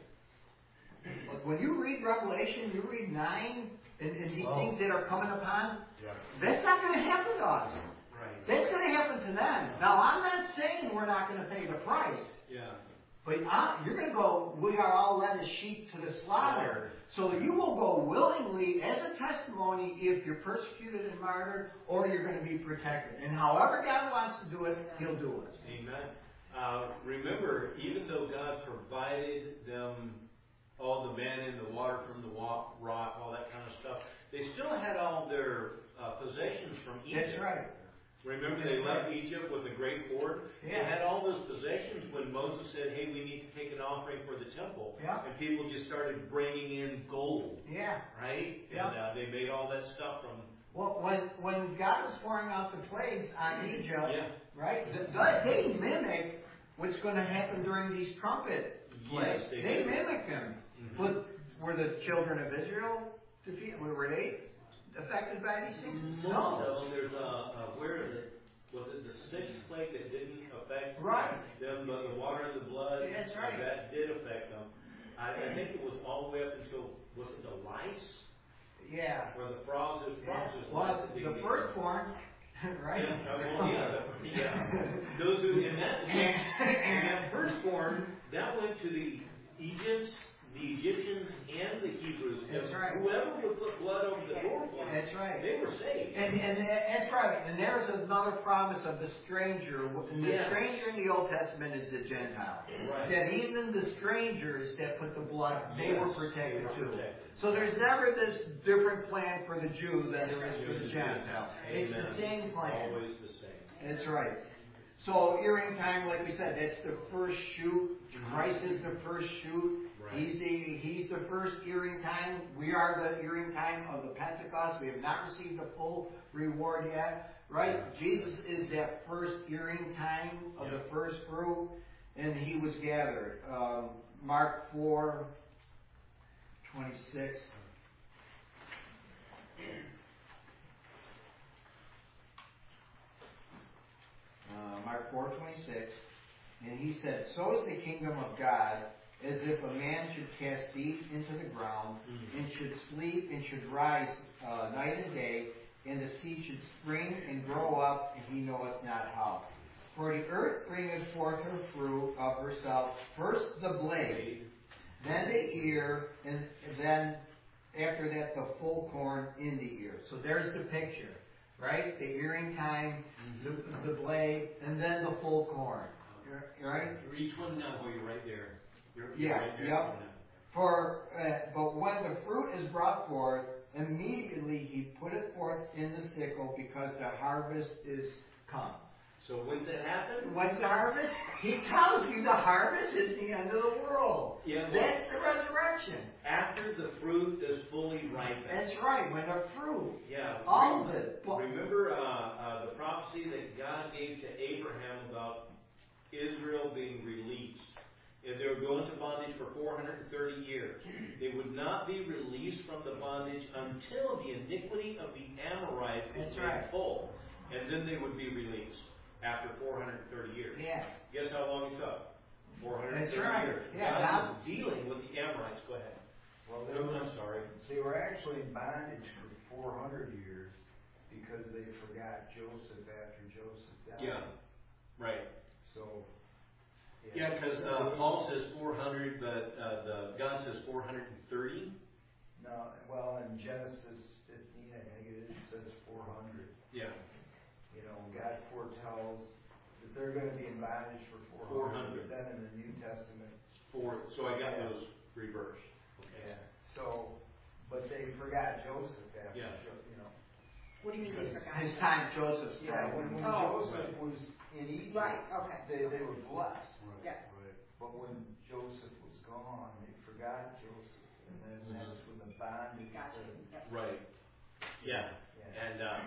When you read Revelation, you read nine, and, and these Oh. things that are coming upon, Yeah. that's not going to happen to us. Right. That's going to happen to them. Now, I'm not saying we're not going to pay the price, Yeah. but I, you're going to go, we are all led as sheep to the slaughter. So you will go willingly as a testimony if you're persecuted and martyred, or you're going to be protected. And however God wants to do it, He'll do it. Amen. Uh, remember, even though God provided them all the manna and the water from the wa- rock, all that kind of stuff, they still had all their uh, possessions from Egypt. That's right. Remember, they left Egypt with a great hoard. They Yeah. had all those possessions when Moses said, "Hey, we need to take an offering for the temple." Yeah. And people just started bringing in gold, Yeah. right? Yeah. And uh, they made all that stuff from. Well, when when God was pouring out the plagues on Egypt, Yeah. right? th- th- They mimic what's going to happen during these trumpet plagues. Yes, they they do. mimic them. Mhm. But were the children of Israel defeated? Were they affected by these things? Most of them, there's a, a where is it? Was it the sixth plague that didn't affect Right. them, but the water and the blood? Yeah, that's right. That did affect them. I, I think it was all the way up until, was it the lice? Yeah. Or the frogs? It was frogs. It was Well, lice that the didn't get firstborn, right? Yeah, uh, well, yeah, the- yeah. Those who, and that, and that firstborn, that went to the Egypts, the Egyptians, and the Hebrews. That's And right. Whoever would put blood over the doorpost, That's right. they were saved. And, and that's right. And there's another promise of the stranger. And the Yes. stranger in the Old Testament is the Gentile. Right. That even the strangers that put the blood, they Yes, were protected they were too. protected. So there's never this different plan for the Jew than there is for the Gentile. It's the Amen. same plan. Always the same. That's right. So earring time, like we said, that's the first shoot. Christ is the first shoot. Right. He's the he's the first earring time. We are the earring time of the Pentecost. We have not received the full reward yet, right? Yeah. Jesus is that first earring time of Yeah. the first fruit, and he was gathered. Um, Mark four twenty-six. Uh, Mark four twenty-six, and he said, "So is the kingdom of God, as if a man should cast seed into the ground, Mhm. and should sleep, and should rise uh, night and day, and the seed should spring and grow up, and he knoweth not how. For the earth bringeth forth her fruit of herself, first the blade, then the ear, and then after that the full corn in the ear." So there's the picture, right? The earring time, the, the blade, and then the full corn, right? Each one now, while you're right there. You're, you're Yeah, right there. yep. For uh, but when the fruit is brought forth, immediately he putteth forth in the sickle, because the harvest is come. So when's that happen? When's the harvest? He tells you the harvest is the end of the world. Yeah, well, That's the resurrection. after the fruit is fully ripened. That's right. When the fruit, Yeah. all re- of it. But Remember uh, uh, the prophecy that God gave to Abraham about Israel being released. If they would go into bondage for four hundred thirty years, they would not be released from the bondage until the iniquity of the Amorites was That's made right. full. And then they would be released after four hundred thirty years. yeah, Guess how long it took? four hundred thirty That's right. years. Yeah, God now- was dealing with the Amorites. Go ahead. Well, they No, were, I'm sorry. they were actually in bondage for four hundred years because they forgot Joseph after Joseph died. Yeah. Right. So, Yeah, because uh, Paul says four hundred, but uh, the God says four hundred thirty. No, well, in Genesis fifteen, I think it is, it says four hundred. Yeah. You know, God foretells that they're going to be in bondage for four four hundred. hundred. Then in the New Testament, Four. So I got Yeah. those reversed. Okay. yeah. So, but they forgot Joseph after, Yeah. Jo- you know. What do you mean they forgot? his time, Joseph's Yeah, time. when, when Oh. Joseph was in Egypt, Right, okay. they, they were blessed. Yes. But when Joseph was gone, they forgot Joseph, and then that's when the bondage. Gotcha. started. Yep. Right. Yeah. Yeah. And uh,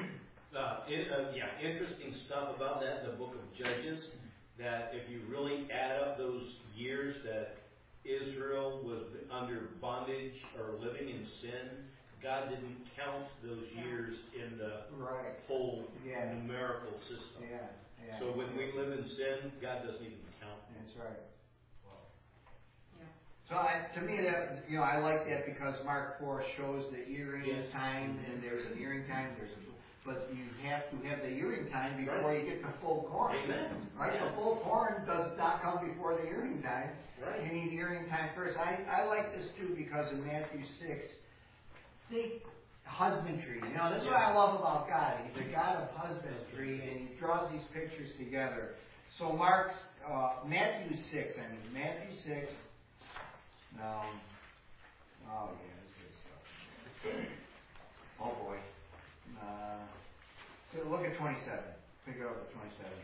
uh, it, uh, yeah, interesting stuff about that in the book of Judges. That if you really add up those years that Israel was under bondage or living in sin, God didn't count those years in the Right. whole Yeah. numerical system. Yeah. Yeah. So when we live in sin, God doesn't even count. That's right. Yeah. So I, to me, that you know, I like that because Mark four shows the earring Yes. time, and there's an earring time. There's a, but you have to have the earring time before Right. you get the full corn. Amen. Right. Yeah. The full corn does not come before the earring time. Right. You need earring time first. I I like this too because in Matthew six, think husbandry. You know, this is what I love about God. He's a God of husbandry, and He draws these pictures together. So Mark's uh, Matthew six. I mean Matthew six. Um, oh yeah, this is stuff. Oh boy. Uh, so look at twenty-seven. Pick it up at twenty-seven.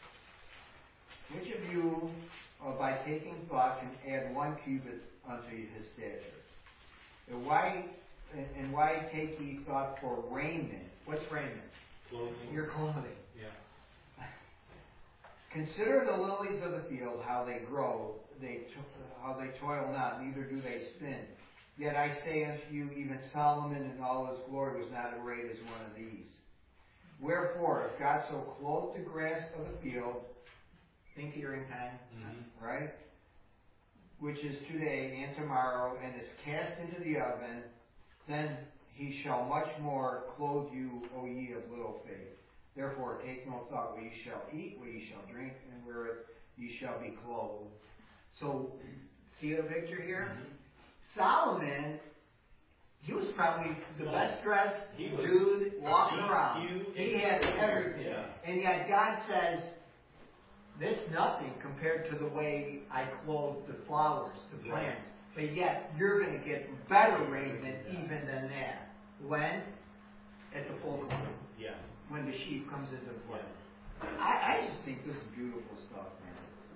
Which of you, uh, by taking thought, can add one cubit unto his stature? And why, and, and why take ye thought for raiment? What's raiment? Clothing. Your clothing. Yeah. Consider the lilies of the field, how they grow, they to- how they toil not, neither do they spin. Yet I say unto you, even Solomon in all his glory was not arrayed as one of these. Wherefore, if God so clothed the grass of the field, think earring time, Mhm. right? Which is today and tomorrow, and is cast into the oven, then he shall much more clothe you, O ye of little faith. Therefore, take no thought what ye shall eat, what ye shall drink, and wherewith ye shall be clothed. So, see the picture here? Mhm. Solomon, he was probably the best dressed He was- dude walking he- around. he- He had everything. Yeah. And yet God says, that's nothing compared to the way I clothe the flowers, the Yeah. plants. But yet, you're going to get better raiment even than that. When? At the full corn. Yeah. When the sheep comes into the flock. I, I just think this is beautiful stuff, man.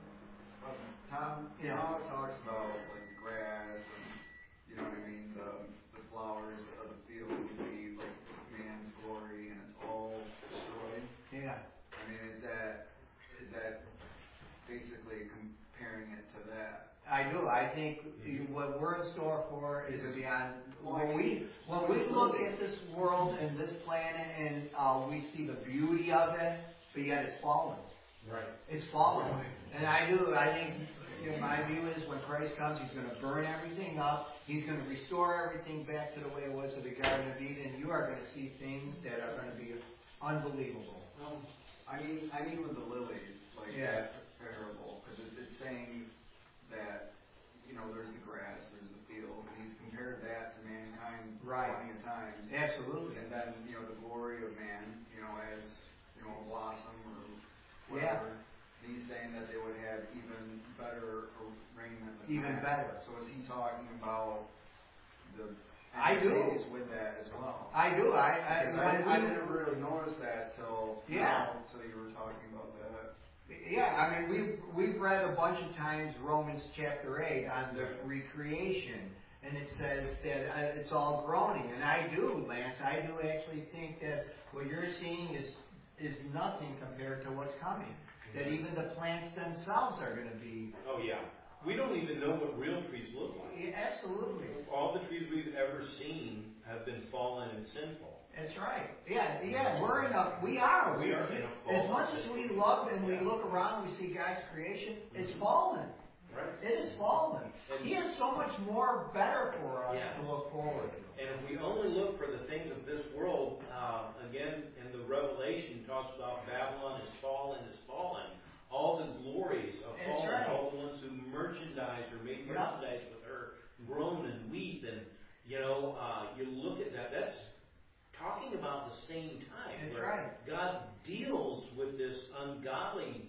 Tom, Yeah. Tom talks about like the grass and, you know what I mean, the, the flowers of the field would be like man's glory and it's all destroyed. Yeah. I mean, is that, is that basically comparing it to that? I do. I think what we're in store for is beyond. When we when we look at this world and this planet and uh, we see the beauty of it, but yet it's fallen. Right. It's fallen. And I do. I think you know, my view is when Christ comes, He's going to burn everything up. He's going to restore everything back to the way it was in the Garden of Eden. You are going to see things that are going to be unbelievable. Well, I mean, I mean with the lilies, like Yeah. that parable, because it's, it's saying that, you know, there's the grass, there's the field, and he's compared that to mankind Right. plenty of times. Absolutely. And then, you know, the glory of man, you know, as, you know, a blossom or Yeah. whatever. And he's saying that they would have even better raiment than Even that. better. So is he talking about the I do. days with that as well? I do. I I, Because when I, I we- didn't really notice that till Yeah. now, till you were talking about that. Yeah, I mean, we've, we've read a bunch of times Romans chapter eight on the recreation, and it says that uh, it's all groaning. And I do, Lance, I do actually think that what you're seeing is, is nothing compared to what's coming. That even the plants themselves are going to be... Oh, yeah. We don't even know what real trees look like. Yeah, absolutely. All the trees we've ever seen have been fallen and sinful. That's right. Yeah, yeah, we're in a, we are. We are in a As fallen much as we love and we Yeah. look around, we see God's creation, it's fallen. Right. It is fallen. And- He has so much more better for us Yeah. to look forward to. And if we only look for the things of this world, uh, again, in the Revelation talks about Babylon is fallen, is fallen. All the glories of That's fallen, right. all the ones who merchandise or made Yeah. merchandise with her, groan and weep, and you know, uh, you look at that. That's talking about the same time That's where right. God deals with this ungodly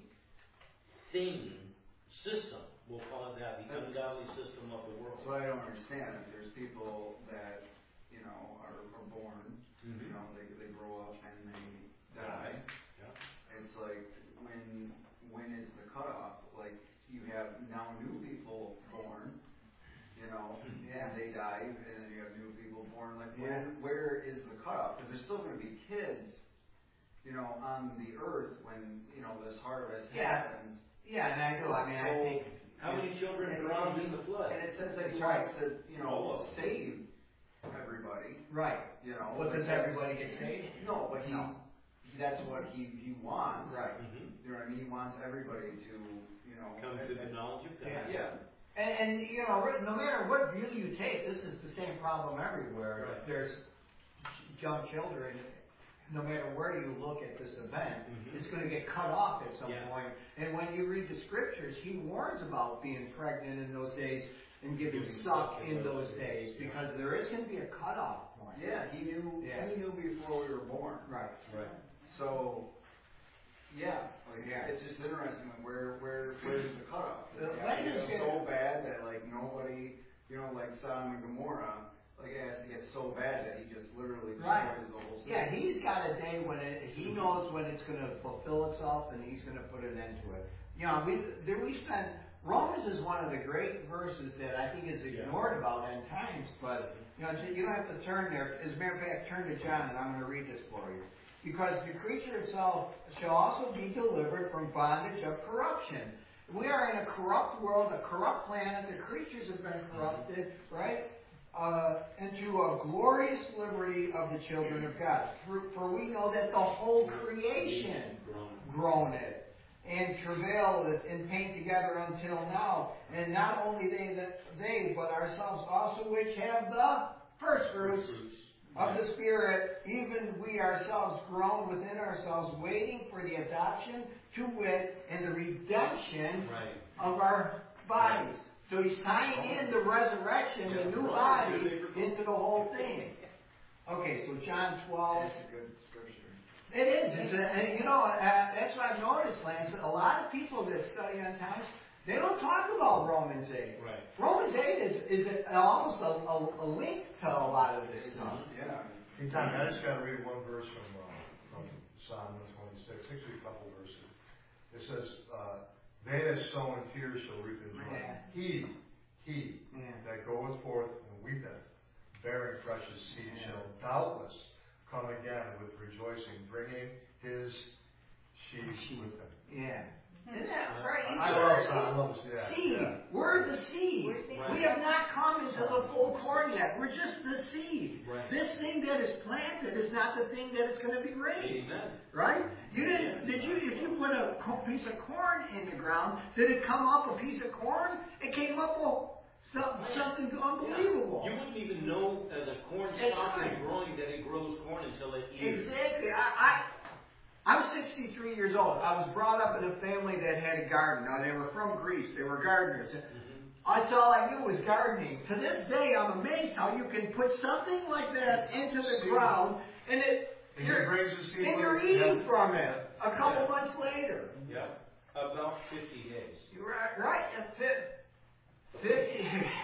thing, system. We'll call it that, the That's- ungodly system of the world. That's what I don't understand. If there's people that, you know, are, are born, Mhm. you know, they, they grow up and they die. Yeah. It's like, when when is the cutoff? Like, you have now new people born, you know, Yeah. and they die, and then you have new people born. Like, Yeah. when, where is the cutoff? Because there's still going to be kids, you know, on the earth when, you know, this harvest Yeah. happens. Yeah, and I do. I mean, I So- think... How many children And- drowned in the flood? And it says that he That's right. wants to, you All know, of them. save everybody, Right. you know. But like does that's- everybody get saved? No, but he, No. that's what he, he wants. Right. Mhm. You know what I mean? He wants everybody to, you know. Come to the knowledge of God. Yeah. Yeah. And, and, you know, no matter what view you take, this is the same problem everywhere. Right. There's young children, no matter where you look at this event, Mhm. it's going to get cut off at some Yeah. point. And when you read the scriptures, he warns about being pregnant in those days and giving Giving suck suck in those days, because there is going to be a cutoff point. Yeah, he knew. Yeah. He knew before we were born. Right. Right. So, yeah, like Yeah. it's just interesting. Like where, where, where's the cutoff? The It has to legends get get- so bad that like nobody, you know, like Sodom and Gomorrah, like it has to get so bad that he just literally destroys Right. the whole city. Yeah, he's got a day when it, he knows when it's going to fulfill itself, and he's going to put an end to it. You know, we there we spend Romans is one of the great verses that I think is ignored about end times, but you know, you don't have to turn there. As a matter of fact, turn to John, and I'm going to read this for you. Because the creature itself shall also be delivered from bondage of corruption. We are in a corrupt world, a corrupt planet. The creatures have been corrupted, right? Uh, into a glorious liberty of the children of God. For, for we know that the whole creation groaneth and travaileth in pain together until now. And not only they, that they, but ourselves also, which have the first fruits of the Spirit, even we ourselves groan within ourselves, waiting for the adoption, to wit, and the redemption Right. of our bodies. So he's tying in the resurrection, the new body, into the whole thing. Okay, so John twelve. That's a good scripture. It is. It's a, and, you know, uh, that's what I've noticed, Lance. A lot of people that study on times, they don't talk about Romans eight. Right. Romans eight is, is a, almost a, a, a link to a lot of this stuff. Yeah. Hey, Tommy, I just gotta read one verse from, uh, from Psalm one twenty-six. twenty-six, actually a couple verses. It says, uh, they that sow in tears shall reap in joy. Yeah. He, he Yeah. that goeth forth and weepeth, bearing precious seed, Yeah. shall doubtless come again with rejoicing, bringing his sheep Sheep. with him. Yeah. Isn't that right? I love, I love this, yeah. Seed. yeah. We're the seed. We're the We seed. have not come into the full corn yet. We're just the seed. Right. This thing that is planted is not the thing that is going to be raised. Amen. Right? You didn't, did you, if you put a co- piece of corn in the ground, did it come up a piece of corn? It came up a, some, something unbelievable. You wouldn't even know as a corn That's stalk right. is growing that it grows corn until it ears. Exactly. I, I, I'm sixty-three years old. I was brought up in a family that had a garden. Now, they were from Greece. They were gardeners. Mm-hmm. That's all I knew was gardening. To this day, I'm amazed how you can put something like that into the Seed. ground, and it And you're, he brings the seed and you're with him. eating from it a couple Yeah. months later. Yep. About fifty days. You're right, right. And fi- Fifty.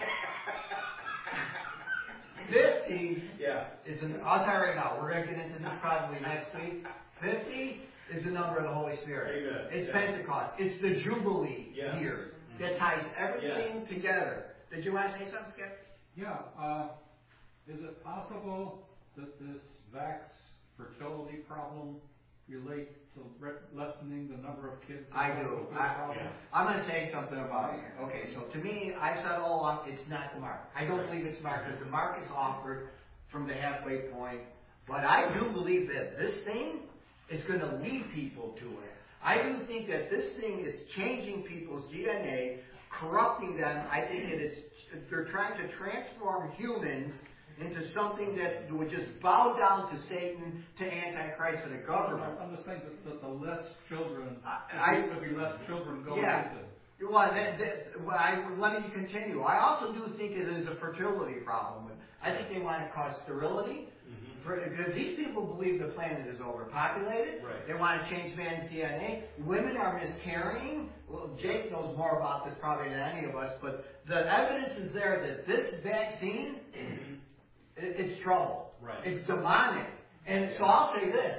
Fifty Yeah. is an. I'll tell you right now. We're going to get into this probably next week. Fifty is the number of the Holy Spirit. Amen. It's Yeah. Pentecost. It's the Jubilee Yeah. year that ties everything together. Did you want to say something, Skip? Yeah, uh, is it possible that this vax fertility problem relates to re- lessening the number of kids? that I have do. this I, problem? I'm going to say something about it. Okay, so to me, I said all along, it's not the mark. I don't believe it's the mark because the mark is offered from the halfway point. But I do believe that this thing is going to lead people to it. I do think that this thing is changing people's D N A, corrupting them. I think it is. They're trying to transform humans into something that would just bow down to Satan, to Antichrist, and the government. I'm just saying that, that the less children, I- there would be less children going Yeah. into. Well, that, that, well I, let me continue. I also do think it is a fertility problem. I think they want to cause sterility. Mm-hmm. For, because these people believe the planet is overpopulated. Right. They want to change man's D N A. Women are miscarrying. Well, Jake knows more about this probably than any of us, but the evidence is there that this vaccine, it, it's trouble. Right. It's demonic. And so I'll say this.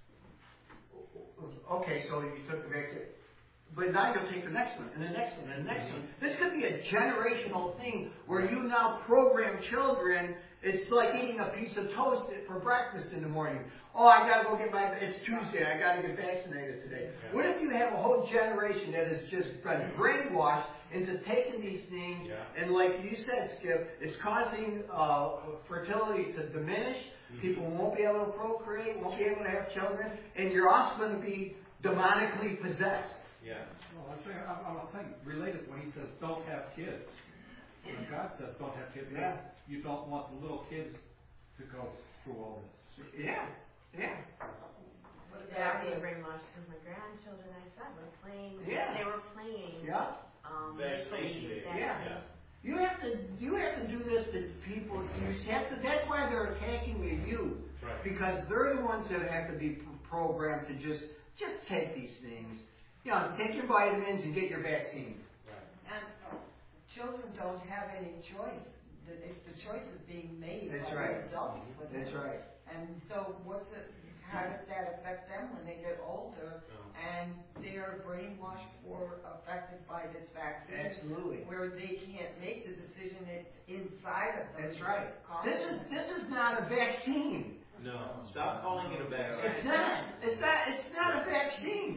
Okay, so you took the vaccine. But now you'll take the next one, and the next one, and the next one. This could be a generational thing where you now program children. It's like eating a piece of toast for breakfast in the morning. Oh, I gotta go get my, it's Tuesday, I gotta get vaccinated today. Yeah. What if you have a whole generation that has just been brainwashed into taking these things, Yeah. and like you said, Skip, it's causing uh, fertility to diminish. Mm-hmm. People won't be able to procreate, won't be able to have children, and you're also going to be demonically possessed. Yeah. Well, I'm saying, I'm, I'm saying related when he says don't have kids. When God says don't have kids, Yeah. you don't want the little kids to go through all this. Yeah, yeah. Yeah, I get brainwashed because my grandchildren, I said, were playing. Yeah. They were playing. Yeah. Um, Vaccination make-believe day. Yeah. Yeah. You have to you have to do this to people. You have to. That's why they're attacking the youth, Right. because they're the ones that have to be programmed to just just take these things. You know, take your vitamins and get your vaccine. Right. And children don't have any choice. The, if the choice is being made That's by right. the adults for them. That's right. And so what's it, how does that affect them when they get older No. and they are brainwashed or affected by this vaccine? Absolutely. Where they can't make the decision it's inside of them. That's right. Causing This is them. this is not a vaccine. No. Stop calling it a vaccine. It's not. It's not. It's not a vaccine.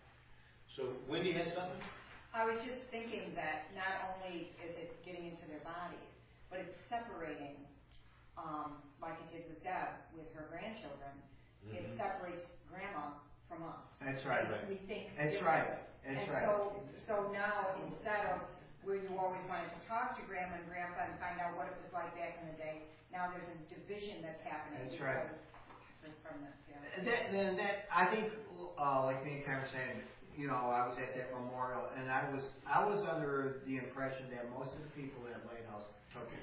So Wendy had something? I was just thinking that not only is it getting into their bodies, but it's separating, um, like it did with Deb, with her grandchildren. It Mhm. separates grandma from us. That's right. We think That's differently. right. That's And right. so, so now, instead of where you always wanted to talk to grandma and grandpa and find out what it was like back in the day, now there's a division that's happening. That's right. because of- From this, yeah. That, then that I think, uh, like me and Karen were saying, you know, I was at that memorial, and I was I was under the impression that most of the people at Lighthouse took it.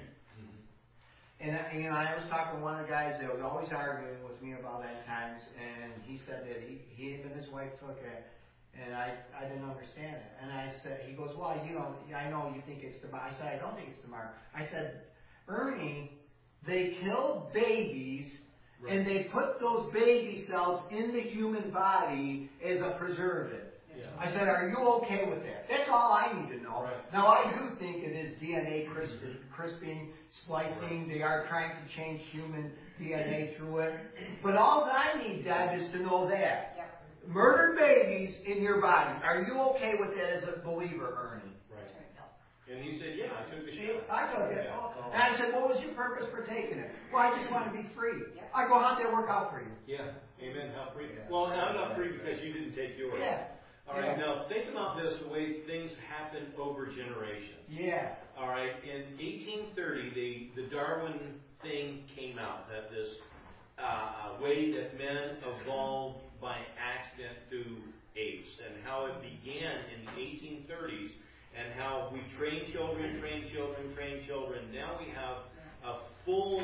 And, I- you know, I was talking to one of the guys that was always arguing with me about end times, and he said that he, he and his wife took it, and I, I didn't understand it. And I said, he goes, well, you know, I know you think it's the mark. I said, I don't think it's the mark. I said, Ernie, they killed babies Right. And they put those baby cells in the human body as a preservative. Yeah. I said, are you okay with that? That's all I need to know. Right. Now, I do think it is D N A crisping, crisping splicing. They are trying to change human D N A through it. But all I need, Deb, is to know that. Yeah. Murdered babies in your body. Are you okay with that as a believer, Ernie? Right. And he said, yeah, I took the See, shot. I took it. Yeah. And I said, what was your purpose for taking it? Well, I just want to be free. Yeah. I go, how'd that work out for you? Yeah. Amen. How free? Yeah. Well, I'm not free because you didn't take yours. Yeah. All right. Yeah. Now think about this: the way things happen over generations. Yeah. All right. In eighteen thirty, the the Darwin thing came out, that this uh, way that men evolved by accident through apes, and how it began in the eighteen thirties, and how we train children, train children, train children. Now we have a full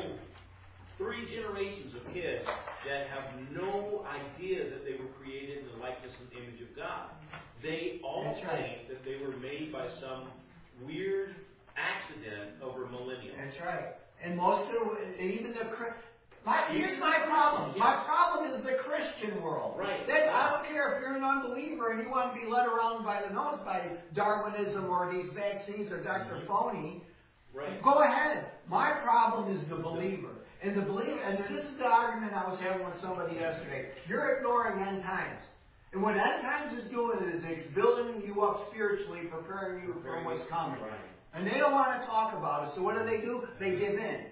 three generations of kids that have no idea that they were created in the likeness and image of God. They all That's think right. that they were made by some weird accident over millennia. That's right. And most of the, even the Chri- my here's my problem. My problem is the Christian world. Right. That, I don't care if you're an unbeliever and you want to be led around by the nose by Darwinism or these vaccines or Doctor Phony. Right. Go ahead. My problem is the believer. And the believer, and this is the argument I was having with somebody yesterday. You're ignoring end times. And what end times is doing is it's building you up spiritually, preparing you for what's coming. Right. And they don't want to talk about it. So what do they do? They give in.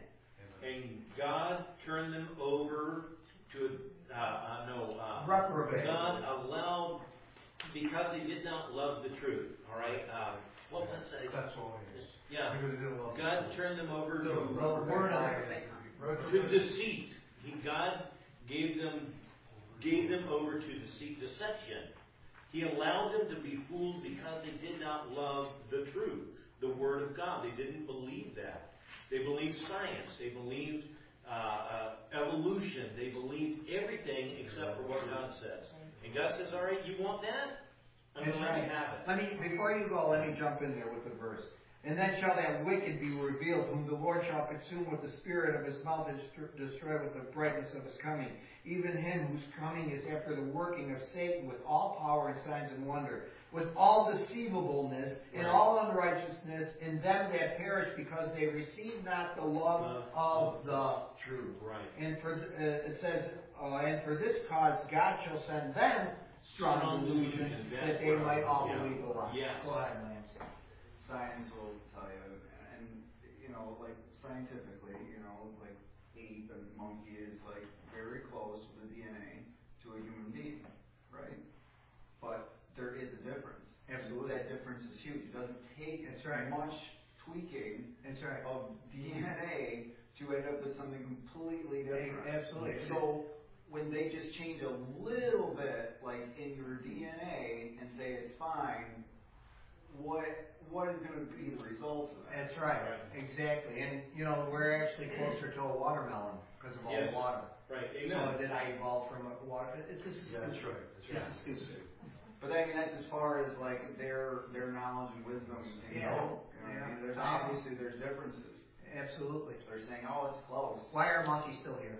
And God turned them over to, uh, uh, no, uh, Reprobate. God allowed, because they did not love the truth. All right? Uh, what was that? That's all it is. Yeah. Because they love God turned them over to Reprobate. to deceit. He, God gave them gave them over to deceit, deception. He allowed them to be fooled because they did not love the truth, the Word of God. They didn't believe that. They believed science. They believed uh, uh, evolution. They believed everything except for what God says. And God says, "All right, you want that? I'm going to let you have it." Let me, before you go, let me jump in there with the verse. And then shall that wicked be revealed, whom the Lord shall consume with the spirit of his mouth and destroy with the brightness of his coming. Even him whose coming is after the working of Satan with all power and signs and wonder, with all deceivableness and all unrighteousness in them that perish, because they receive not the love of the truth. Right. And for uh, it says, uh, and for this cause God shall send them strong delusion, that they might all Yeah. believe a lie. Yeah. Go ahead, Lance. Science will tell you, and you know, like scientifically, you know, like ape and monkey is like very close with the D N A to a human being, right? But there is a difference. Absolutely. That difference is huge. It doesn't take That's right. much tweaking That's right. of D N A to end up with something completely different. Absolutely. So when they just change a little bit, like in your D N A, and say it's fine, what what is going to be the result of that? That's right. Exactly. And, you know, we're actually closer to a watermelon because of all Yes. the water. Right. So Amen. did I evolve from a water? It, this is Yeah, that's stupid. right. That's This right. is stupid. But I mean, that's as far as like their their knowledge and wisdom can Yeah. go. You know what Yeah. I mean? There's Yeah. obviously there's differences. Absolutely. They're saying, oh, it's close. Why are monkeys still here?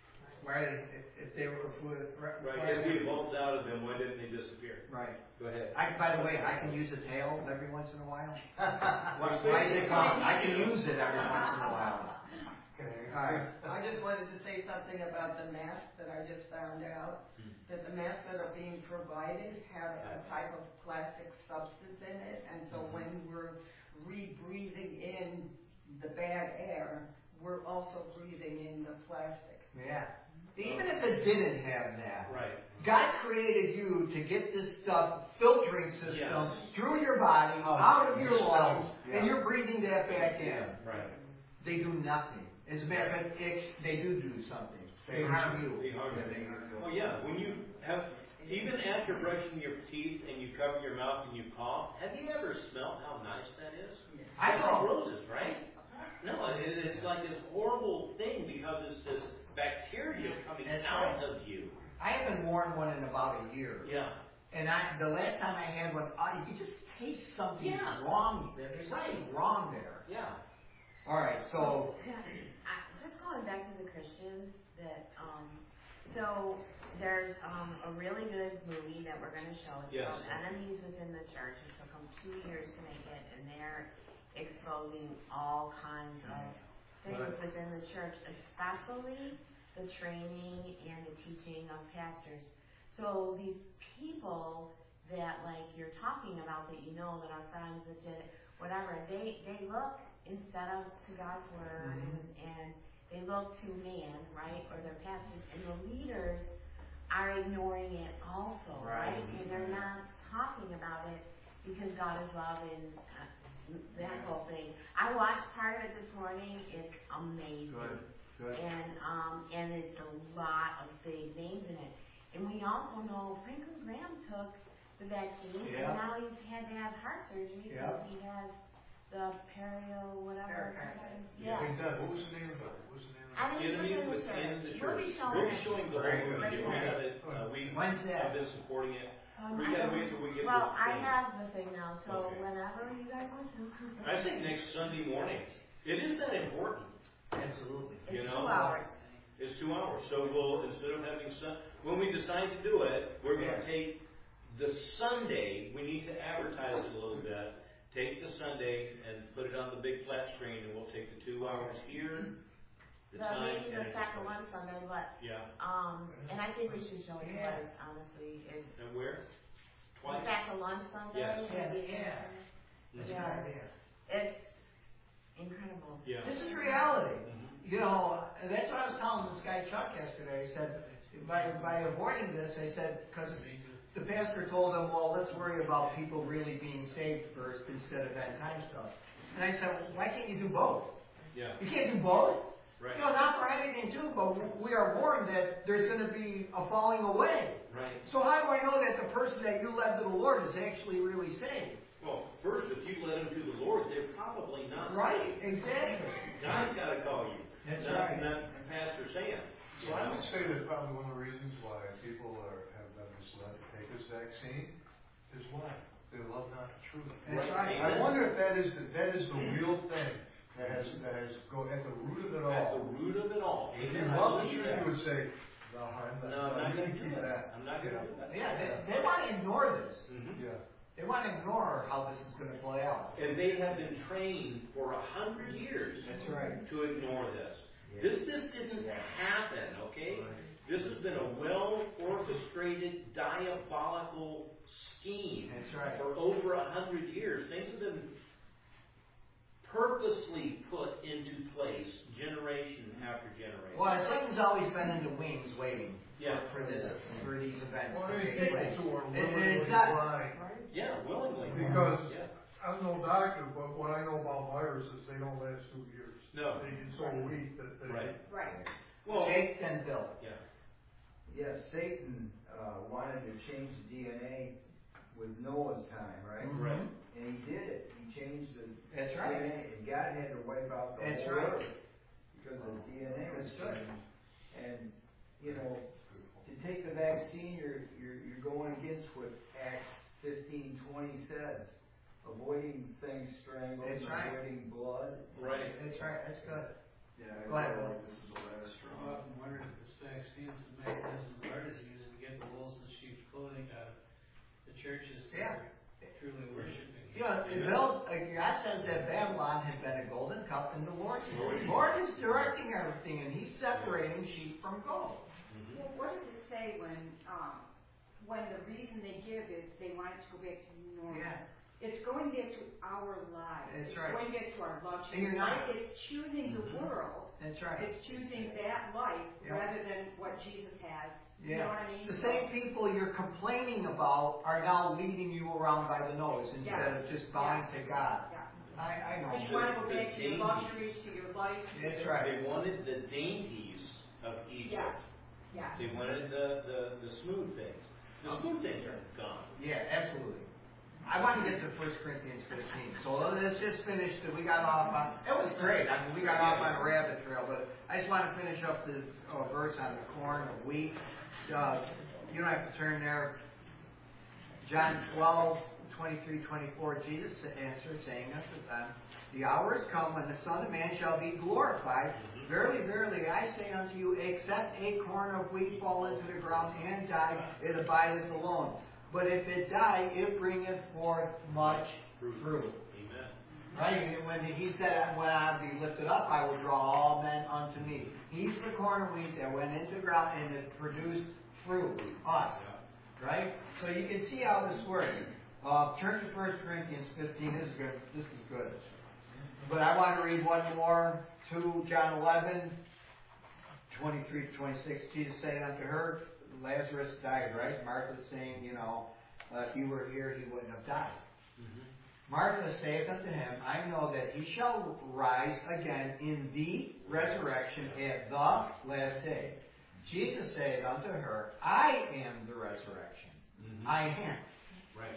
Why are they, if, if they were, if we, right, Right. why are If we they- evolved out of them, why didn't they disappear? Right. Go ahead. I, by the way, I can use a tail every once in a while. Why- Why is it gone? I can use it every once in a while. Okay. All right. I just wanted to say something about the masks that I just found out, Hmm. that the masks that are being provided have a type of plastic substance in it, and so when we're re-breathing in the bad air, we're also breathing in the plastic. Yeah. Even if it didn't have that, Right. God created you to get this stuff, filtering system, Yes. through your body, out of your lungs, Yeah. and you're breathing that back in. Right. They do nothing. As a matter of fact, it, they do do something. They harm you. They harm Yeah, you. they are feel- Oh yeah, when you have, even after brushing your teeth and you cover your mouth and you cough, have you ever smelled how nice that is? I It's like know. roses, right? No, it, it's like this horrible thing because it's this bacteria coming That's out right. of you. I haven't worn one in about a year. Yeah. And I, the last time I had one, I, you just taste something Yeah. wrong there. There's something wrong there. Yeah. All right, so Yeah, I- just going back to the Christians, that, um, so there's, um, a really good movie that we're gonna show. It's Yes. called Enemies Within the Church. It took them two years to make it, and they're exposing all kinds of things Right. within the church, especially the training and the teaching of pastors. So these people that, like, you're talking about, that you know, that are friends, that did it, whatever, they, they look instead of to God's word, Mhm. and, and they look to man, right, or their pastors, and the leaders are ignoring it also, right? Right. And they're not talking about it because God is love and uh, that whole thing. I watched part of it this morning. It's amazing. Good, good. And um, and it's a lot of big names in it. And we also know Franklin Graham took the vaccine, Yeah. and now he's had to have heart surgery Yeah. because he has the perio whatever. Pericarditis. Yeah. Hey, Doug, what was the name of it? What was the name of it? Enemies Enemies within the within church. the We'll church. be showing We'll be it. showing the whole Right. movie. Right. We have it, uh, we When's that? have been supporting it. Um, We I gotta don't- wait till we get to Well, the I thing. have the thing now, so Okay. whenever you guys want to. I think next Sunday morning. It is that important. Absolutely. you It's know? two hours. It's two hours. So we'll, instead of having Sun, when we decide to do it, we're gonna Yeah. take the Sunday, we need to advertise it a little bit. Take the Sunday and put it on the big flat screen, and we'll take the two hours here, the The time, maybe and the it second goes. one Sunday, but Yeah. um, and I think we should show it Yeah. twice. Honestly, it's And where? the Twice? sack of lunch Sunday. Yes. Yeah, maybe yeah. Mhm. Yeah. idea. It's incredible. Yeah. This is reality. Mhm. You know, that's what I was telling this guy Chuck yesterday. I said, by, by avoiding this, I said, because the pastor told him, well, let's worry about people really being saved first instead of end time stuff. And I said, well, why can't you do both? Yeah. You can't do both. Right. You know, not for anything too, but we are warned that there's going to be a falling away. Right. So how do I know that the person that you led to the Lord is actually really saved? Well, first, if you led them to the Lord, they're probably not Right, saved. exactly. God's got to call you. That's not, right. Not Pastor Sam. So I would say that probably one of the reasons why people are, have been misled to take this vaccine is why? They love not the truth. That's Right. right. I wonder if that is the, that is the real thing that has, that has go at the root of it At the all. root of it all. If you love the truth, you would say, no, I'm not, No, I'm not you going can to keep do that. that. I'm not going to do that. Yeah, they, they want to ignore this. Mhm. Yeah. They want to ignore how this is going to play out. And they have been trained for a hundred years That's right. to ignore this. Yeah. This just didn't Yeah. happen, okay? Right. This has been a well-orchestrated, diabolical scheme That's right. for over a hundred years. Things have been purposely put into place generation after generation. Well, Satan's always been in the wings waiting Yeah. for this, for these events Well, to I take think place. people are And- and willingly it's not- blind. Yeah, willingly. Because Yeah. I'm no doctor, but what I know about viruses, they don't last two years. No. They get so weak that they. Right. Right. Well, Jake and Bill. yeah. Yes, Satan uh, wanted to change the D N A with Noah's time, right? Mhm. Right. And he did it. He changed the That's D N A, right. and God had to wipe out the That's whole right. earth because the D N A was That's good. changed. And you know, to take the vaccine, you're you're you're going against what Acts fifteen twenty says, avoiding things strangled, That's right. avoiding blood. Right. That's right. That's good. Yeah, I Go ahead, feel Bill. like this is the last I've straw. often wondered if this vaccine is the mechanism the Lord is using to get the wolves in sheep's clothing out of the churches that Yeah. are truly worshiping. You know, and Bill, uh, God says that Babylon had been a golden cup in the Lord's hand. The Lord is directing everything, and He's separating sheep from goats. Mhm. Well, what does it say when, um, when the reason they give is they want it to go back to normal? Yeah. It's going back to our lives. That's It's right. going back to our luxury. And you're not- It's choosing the Mhm. world. That's right. It's choosing that life Yeah. rather than what Jesus has. You know what I mean? The same people you're complaining about are now leading you around by the nose instead Yeah. of just bowing Yeah. to God. Yeah. I, I know. But you want to go The back to your dainties. luxuries, to your life. That's right. They wanted the dainties of Egypt. Yeah. Yeah. They wanted the, the, the smooth things. The smooth things are gone. Yeah, absolutely. I want to get to First Corinthians fifteen, so let's just finish. The, we got off on. It was great. I mean, we got off on a rabbit trail, but I just want to finish up this uh, verse on the corn, the wheat. Uh, you don't have to turn there. John twelve, twenty-three, twenty-four, Jesus answered, saying unto them, the hour is come when the Son of Man shall be glorified. Mm-hmm. Verily, verily, I say unto you, except a corn of wheat fall into the ground and die, it abideth alone. But if it die, it bringeth forth much fruit. Amen. Right? And when he said, when I be lifted up, I will draw all men unto me. He's the corn of wheat that went into the ground and it produced fruit. Us. Right? So you can see how this works. Uh, turn to First Corinthians fifteen. This is good. This is good. But I want to read one more. to John eleven, twenty-three to twenty-six. Jesus said unto her, Lazarus died, right? Martha saying, you know, uh, if you were here, he wouldn't have died. Mm-hmm. Martha saith unto him, I know that he shall rise again in the resurrection at the last day. Jesus said unto her, I am the resurrection. Mm-hmm. I am. Right.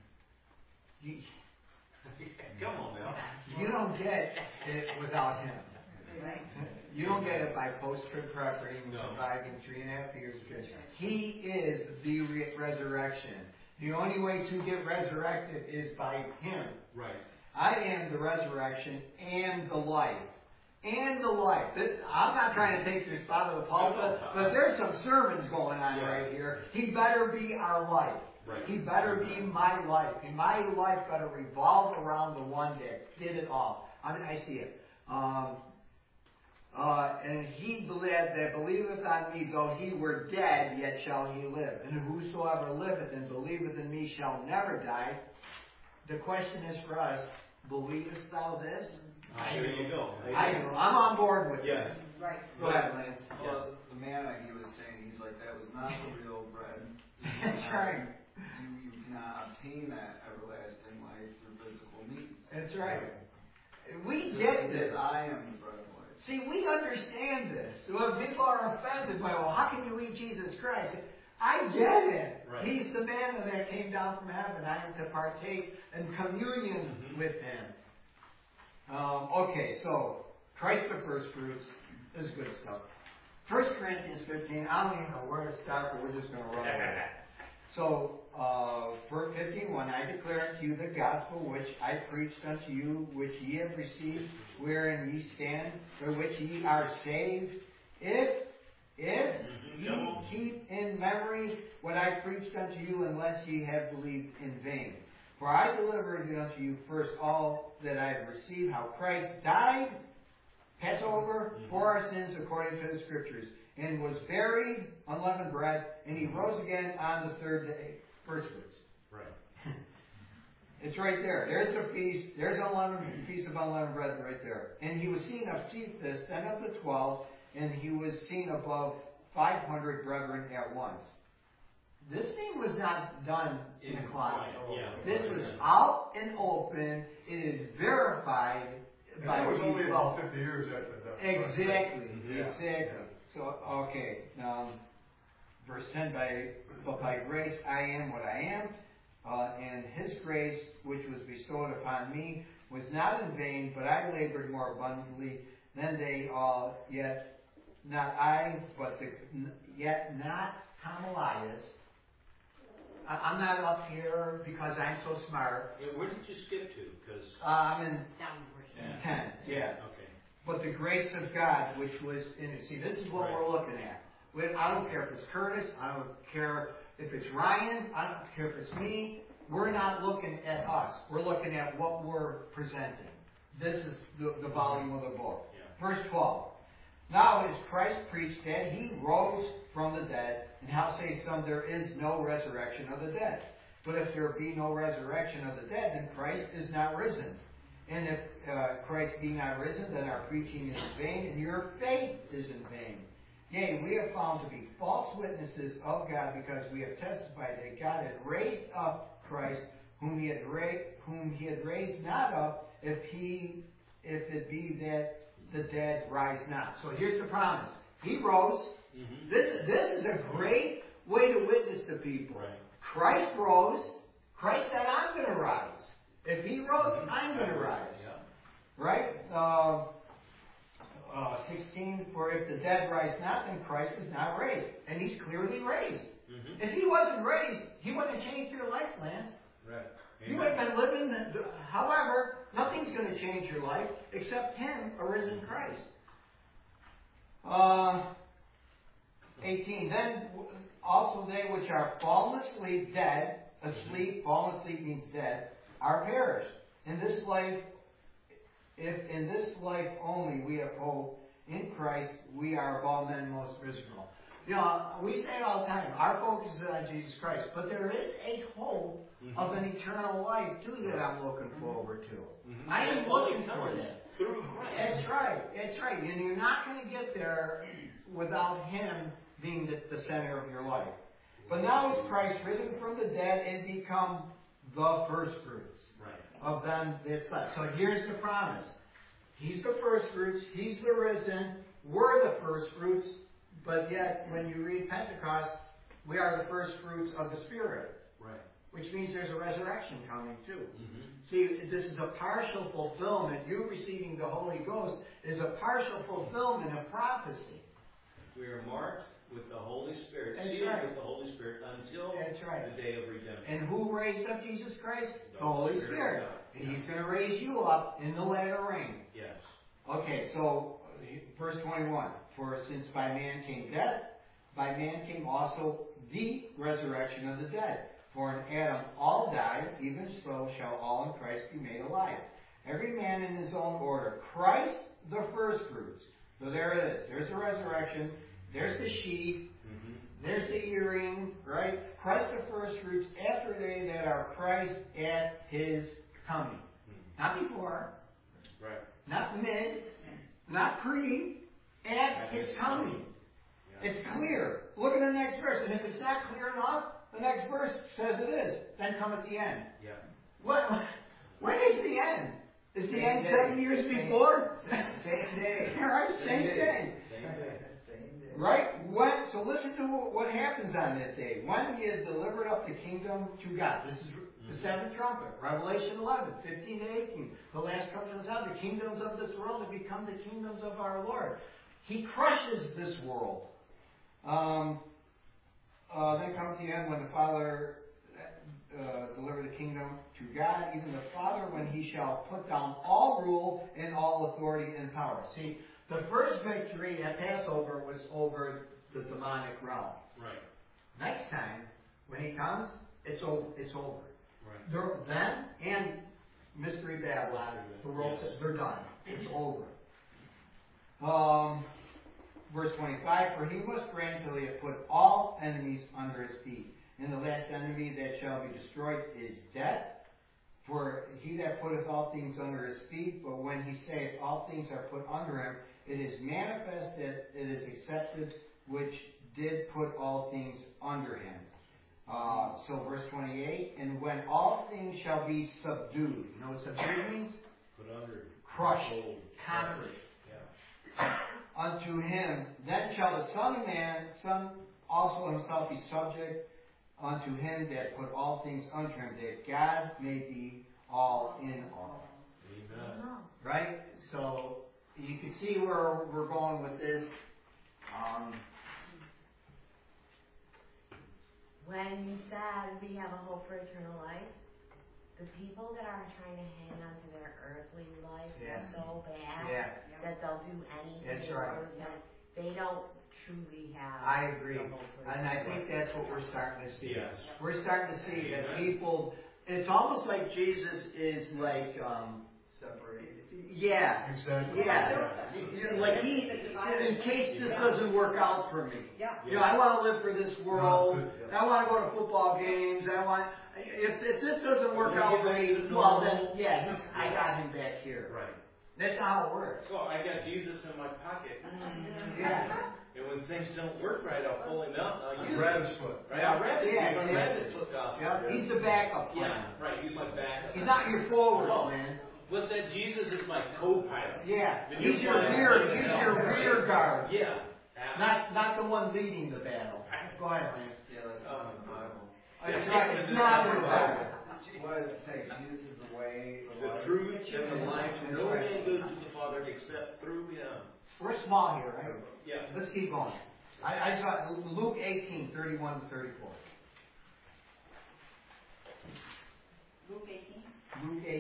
You, Come on, Mel. you don't get it without him. You don't get it by post-trib preparing and No. surviving three and a half years. He is the re- resurrection. The only way to get resurrected is by him. Right. I am the resurrection and the life. And the life. This, I'm not trying to take your spot of the pulpit, but there's some sermons going on Yeah. right here. He better be our life. Right. He better be my life. And my life better revolve around the one that did it all. I mean, I see it. Um, uh, and he believeth that believeth on me, though he were dead, yet shall he live. And whosoever liveth and believeth in me shall never die. The question is for us, believest thou this? Uh, there you go. I do. I'm on board with Yes. this. Right. Go ahead, Lance. Well, the manna he was saying, he's like, that was not the real bread. That's right. You, you cannot obtain that everlasting life through physical means. That's right. We get this. I am the bread of life. See, we understand this. Well, people are offended by, well, how can you eat Jesus Christ? I get it. Right. He's the manna that came down from heaven. I am to partake in communion mm-hmm. with him. Um, okay, so Christ the first fruits. This is good stuff. First Corinthians fifteen. I don't even know where to start, but we're just going to run over it. So, uh, verse fifty-one, I declare unto you the gospel which I preached unto you, which ye have received, wherein ye stand, by which ye are saved, if, if ye keep in memory what I preached unto you, unless ye have believed in vain. For I delivered unto you first all that I have received, how Christ died, Passover, for our sins according to the Scriptures, and was buried, unleavened bread, and he rose again on the third day. First fruits. Right. It's right there. There's the feast. There's unleavened feast of unleavened bread right there. And he was seen of Cephas, then of the twelve, and he was seen above five hundred brethren at once. This thing was not done in a closet. Yeah. This was out and open. It is verified And by that was people. only about fifty years after that. Exactly. Yeah. Exactly. So, okay. Um, verse ten, by, but by grace I am what I am, uh, and his grace which was bestowed upon me was not in vain, but I labored more abundantly than they all, yet not I, but the, yet not Tom Elias. I, I'm not up here because I'm so smart. Yeah, where did you skip to? Because Uh, I'm in Down to verse Yeah. ten. Yeah. Okay. But the grace of God, which was in it. See, this is what Right. we're looking at. We- I don't care if it's Curtis. I don't care if it's Ryan. I don't care if it's me. We're not looking at us. We're looking at what we're presenting. This is the, the volume of the book. Yeah. Verse twelve. Now is Christ preached that he rose from the dead, and how say some there is no resurrection of the dead. But if there be no resurrection of the dead, then Christ is not risen. And if uh, Christ be not risen, then our preaching is vain, and your faith is in vain. Yea, we have found to be false witnesses of God, because we have testified that God had raised up Christ, whom he had ra- whom he had raised not up, if he if it be that the dead rise not. So here's the promise. He rose. Mm-hmm. This this is a great way to witness to people. Right. Christ rose. Christ said, I'm going to rise. If he rose, I'm going to rise. Yeah. Right? Uh, uh, sixteen, for if the dead rise not, then Christ is not raised. And he's clearly raised. Mm-hmm. If he wasn't raised, he wouldn't have changed your life, Lance. Right. You have been living, the, however, nothing's going to change your life except Him, a risen Christ. Uh, eighteen. Then also they which are fallen asleep, dead, asleep, fallen asleep means dead, are perished. In this life, if in this life only we have hope in Christ, we are of all men most miserable. You know, we say all the time, our focus is on Jesus Christ, but there is a hope mm-hmm. of an eternal life too that I'm looking forward to. Mm-hmm. I am looking for that. Through Christ. That's right. That's right. And you're not going to get there without Him being the, the center of your life. But now is Christ risen from the dead and become the first fruits right. of them that slept. So here's the promise. He's the first fruits. He's the risen. We're the first fruits. But yet, when you read Pentecost, we are the first fruits of the Spirit. Right. Which means there's a resurrection coming too. Mm-hmm. See, this is a partial fulfillment. You receiving the Holy Ghost is a partial fulfillment of prophecy. We are marked with the Holy Spirit, That's sealed right. with the Holy Spirit until That's right. the day of redemption. And who raised up Jesus Christ? The The Holy Spirit. Spirit. And He's going to raise you up in the latter rain. Yes. Okay, so verse twenty-one. For since by man came death, by man came also the resurrection of the dead. For in Adam all died, even so shall all in Christ be made alive. Every man in his own order. Christ the first fruits. So there it is. There's the resurrection. There's the sheep. Mm-hmm. There's the earring, right? Christ the first fruits after they that are Christ at His coming. Mm-hmm. Not before. Right. Not mid. Not pre. At His coming. Yeah. It's clear. Look at the next verse. And if it's not clear enough, the next verse says it is. Then come at the end. Yeah. What? When is the end? Is the Same end day. seven years Same, before? Same day. Right? Same, Same day. day. Same day. Same day. Right? When, so listen to what happens on that day. When He has delivered up the kingdom to God. This is the seventh trumpet. Revelation eleven, fifteen to eighteen. The last trumpet comes out. The kingdoms of this world have become the kingdoms of our Lord. He crushes this world. Um, uh, then comes the end when the Father uh, deliver the kingdom to God, even the Father, when He shall put down all rule and all authority and power. See, the first victory at Passover was over the demonic realm. Right. Next time, when He comes, it's over. It's over. Right. They're, then and Mystery Babylon, the world says they're done. It's over. Um, verse twenty-five, for He must reign till He hath put all enemies under His feet. And the last enemy that shall be destroyed is death. For He that putteth all things under His feet, but when He saith all things are put under Him, it is manifest that it is accepted which did put all things under Him. Uh, so verse twenty-eight, and when all things shall be subdued. You know what subdued means? Put under. Crushed. Old. Conquered. Yeah. Unto Him, then shall the Son of Man, Son also Himself be subject unto Him that put all things under Him, that God may be all in all. Amen. Right? So you can see where we're going with this. Um, When you said we have a hope for eternal life, the people that are trying to hang on to their earthly life Yeah. so bad yeah, that they'll do anything That's right. for them, they don't truly have I agree. the hope for And I eternal think life. that's what we're starting to see. Yes. We're starting to see that Amen. people, it's almost like Jesus is like, um, Separated. yeah, Exactly. yeah. You know, like he, in case this doesn't work out for me. Yeah. You know, I want to live for this world. Yeah. I want to go to football games. I want, if, if this doesn't work out for me, well then, yeah, he's, I got him back here. Right. That's not how it works. So I got Jesus in my pocket. Yeah. And when things don't work right, I'll pull him out and I'll use him. Rabbit's foot. Right? I'll grab it. Yeah, He's my yeah. rabbit foot gospel. Yeah, he's the backup plan. Yeah, right. He's my backup. He's not your forward No. man. What's that? Jesus is my co-pilot. Yeah, The he's new your plan. rear, he's your rear guard, Yeah. not not the one leading the battle. Go ahead, Lance. Yeah, that's not in the Bible. It's not, it's not in the Bible. What does it say? Jesus is the way, the The life. truth and the life. That's No right. man goes to the Father except through Him. We're small here, right? Yeah. Let's keep going. I, I saw Luke eighteen, thirty-one to thirty-four. Luke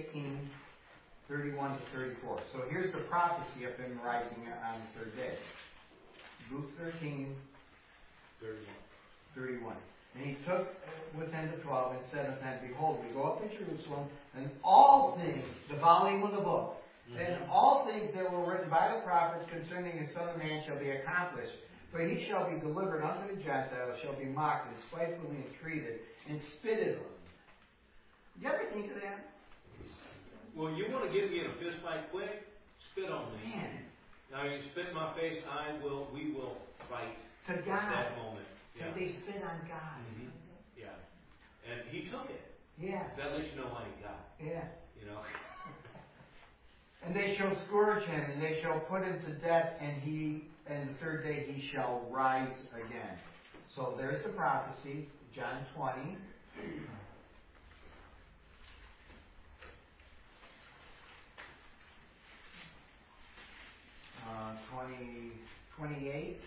eighteen, thirty-one to thirty-four. So here's the prophecy of him rising on the third day. Luke thirteen, Thirty-one. thirty-one. And he took with him the twelve and said unto them, Behold, we go up to Jerusalem, and all things, the volume of the book, mm-hmm. and all things that were written by the prophets concerning the Son of Man shall be accomplished. For he shall be delivered unto the Gentiles, shall be mocked, and spitefully entreated, and spitted on. You ever think of that? Well, you want to get me in a fist fight quick? Spit on me. Man. Now you spit in my face, I will, we will fight to at God. that moment. Yeah. They spit on God. Mm-hmm. Yeah. And he took it. Yeah. That lets you know why he got it. Yeah. You know? And they shall scourge him, and they shall put him to death, and he, and the third day he shall rise again. So there's the prophecy, John twenty. Uh, twenty, twenty-eight.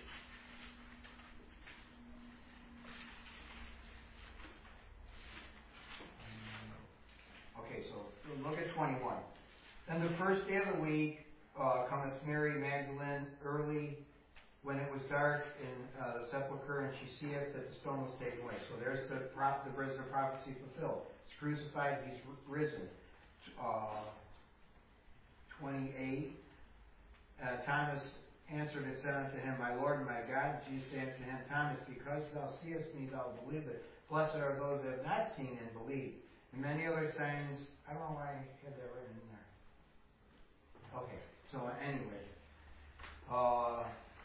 Okay, so look at twenty-one. Then the first day of the week uh, cometh Mary Magdalene early, when it was dark, in uh, the sepulchre, and she seeth that the stone was taken away. So there's the prop, the risen prophecy fulfilled. He's crucified, he's risen. Uh, twenty-eight. Uh, Thomas answered and said unto him, My Lord and my God. Jesus said unto him, Thomas, because thou seest me, thou believest. Blessed are those that have not seen and believe. And many other signs. I don't know why I had that written in there. Okay, so anyway. Uh,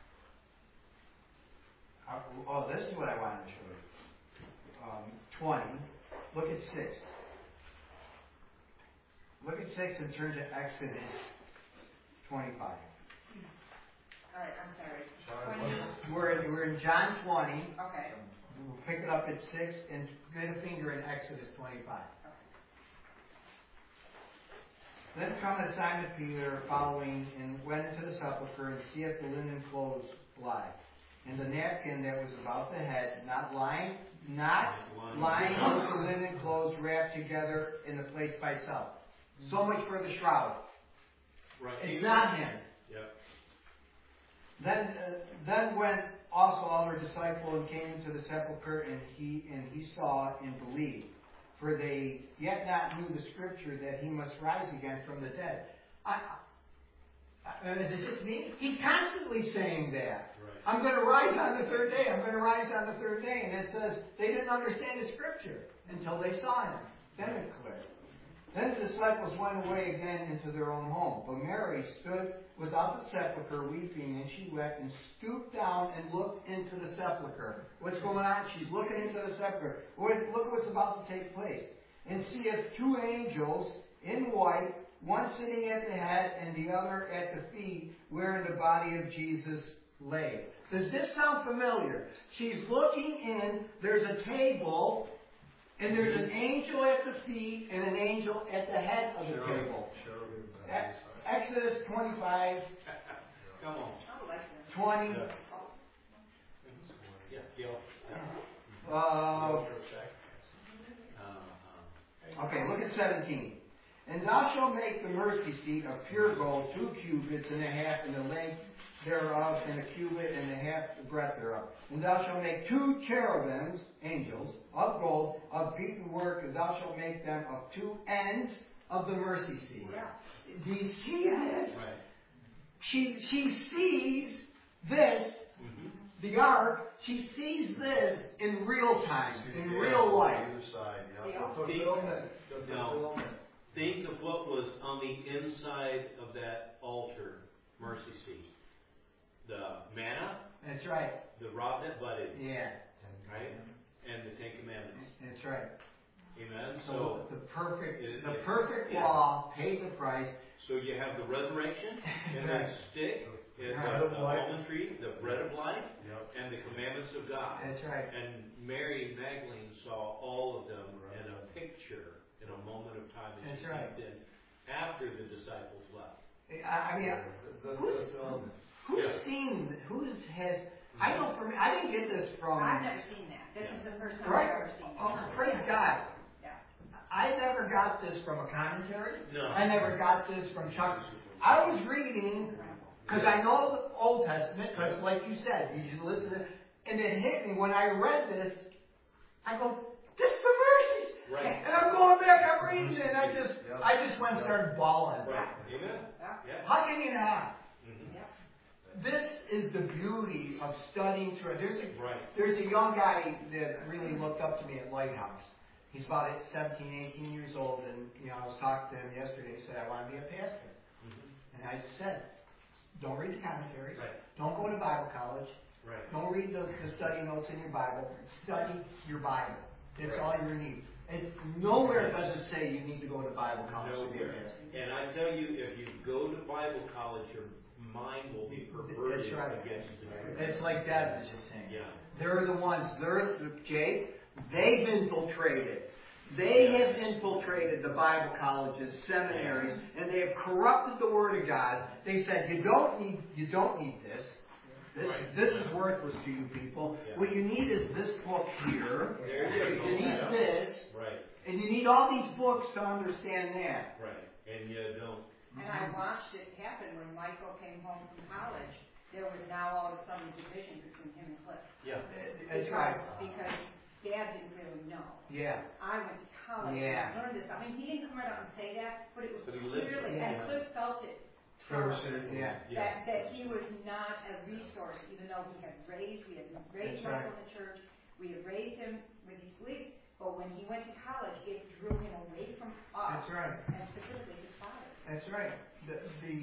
oh, this is what I wanted to show you. Um, twenty. Look at six. Look at six and turn to Exodus twenty-five. All right, I'm sorry. Sorry. We're in, we're in John twenty. Okay. We'll pick it up at six and get a finger in Exodus twenty-five. Okay. Then cometh Simon Peter following, and went into the sepulchre, and seeth the linen clothes lie, and the napkin that was about the head, not lying, not lying with the linen clothes wrapped together in the place by itself. So much for the shroud. Right. It's not him. Yep. Then, uh, then went also other disciples and came into the sepulchre, and he and he saw and believed, for they yet not knew the scripture that he must rise again from the dead. I, I, is it just me? He's constantly saying that. Right. I'm going to rise on the third day. I'm going to rise on the third day, and it says they didn't understand the scripture until they saw him. Then it clicked. Then the disciples went away again into their own home. But Mary stood without the sepulchre weeping, and she wept, and stooped down and looked into the sepulchre. What's going on? She's looking into the sepulchre. Look what's about to take place. And seeth two angels in white, one sitting at the head and the other at the feet, wherein the body of Jesus lay. Does this sound familiar? She's looking in, there's a table, and there's an angel at the feet and an angel at the head of the table. Exodus twenty-five. Come on. twenty. Yeah. Yeah. Yeah. Uh, okay, look at seventeen. And thou shalt make the mercy seat of pure gold, two cubits and a half in the length thereof, and a cubit and a half the breadth thereof. And thou shalt make two cherubims, angels, of gold, of beaten work, and thou shalt make them of two ends of the mercy seat. Yeah. Do you see this? Right. She she sees this, Mm-hmm. the ark. She sees this in real time, in real life. Either side, yeah. Yeah. The fulfillment. The No. fulfillment. Think of what was on the inside of that altar, mercy seat. The manna, That's right. the rod that budded, Yeah, right? And the Ten Commandments. that's right. Amen. So So, the perfect, it- the it's- perfect yeah. law paid the price. so you have the resurrection, and Right. the stick, and Bread the, of the life. almond tree, the bread of life, Yep. and the commandments of God. That's right. And Mary Magdalene saw all of them in a picture, in a moment of time that That's she right. peeked in after the disciples left. I I mean, The, the who's, fulfillment. who's Yeah. seen, who's has, I know for me, I didn't get this from, I've never seen that. This is the first time Right. I've ever seen that. oh, praise God. Yeah. I never got got this from a commentary. No. I never got this from Chuck. I was reading, because I know the Old Testament, because like you said, you should listen to it, and it hit me when I read this, I go, this is the verses! Right. And I'm going back, I'm reading it, and I just, I just went and started bawling. Right. Amen. Yeah. How can you not? Mm-hmm. This is the beauty of studying through it. There's a, Right. there's a young guy that really looked up to me at Lighthouse. He's about seventeen, eighteen years old, and you know I was talking to him yesterday. He said, I want to be a pastor. Mm-hmm. And I said, don't read the commentaries. Right. Don't go to Bible college. Right. Don't read the, the study notes in your Bible. Study your Bible. That's Right. all you need. It's nowhere does it say you need to go to Bible college to be a Nowhere. pastor. And I tell you, if you go to Bible college, your mind will be perverted That's right. against the truth. It's like Dad was just saying. Yeah. They're the ones, they're, Jake, they've infiltrated. They have infiltrated the Bible colleges, seminaries, and they have corrupted the Word of God. They said, you don't need, you don't need this. This, Right. this is worthless to you people. Yeah. What you need is this book here. There you go. You need Yeah. this. Right. And you need all these books to understand that. Right. And you don't. And I watched it happen when Michael came home from college. There was now all of a sudden division between him and Cliff. Yeah. That's right. Because Dad didn't really know. Yeah. I went to college Yeah. and learned this. I mean, he didn't come right out and say that, but it was But he lived it. clearly, Yeah. and Cliff felt it. Pharisaical. Yeah. Yeah. That, that he was not a resource, even though he had raised, we had raised That's right. Michael in the church, we had raised him with these beliefs, but when he went to college, it drew him away from us. That's right. And specifically his father. That's right. The, the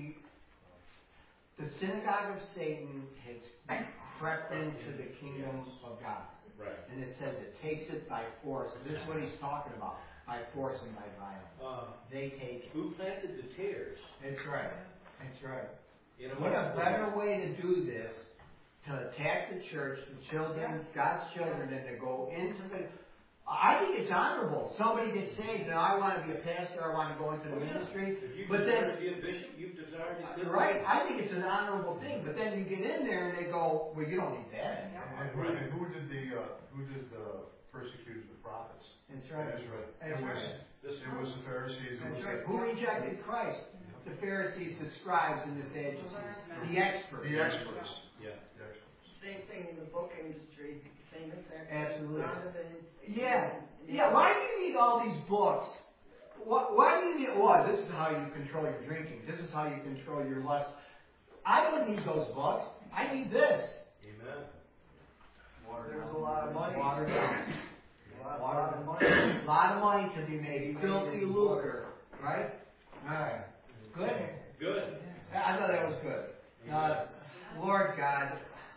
the synagogue of Satan has crept into the kingdom of God. Right. And it says it takes it by force. This is what he's talking about. By force and by violence. Uh, They take it. who planted the tares? That's right. That's right. You know, What a better way to do this, to attack the church, the children, God's children, and to go into the... I think it's honorable. Somebody gets saved, and I want to be a pastor, I want to go into the ministry. If you But desire then, to be a bishop, you've desired to be right, I think it's an honorable thing. But then you get in there and they go, well, you don't need that. And who, and who did the, uh, who did the persecute the prophets? That's right. That's right. That's It was, right. This it was the Pharisees. It That's was right. the- Who rejected Christ? The Pharisees, the scribes, and the Sadducees. The experts. The experts. Yeah. The experts. Same thing in the book industry, same exact. thing. Absolutely. Donovan, Yeah. Yeah, why do you need all these books? Why, why do you need, well, this is how you control your drinking. This is how you control your lust. I don't need those books. I need this. Amen. There's a lot of money. Water down. A lot, Water lot of money. A lot of money to be made. Filthy lucre. Right? Alright. Good? Good. I thought that was good. Uh, Lord God,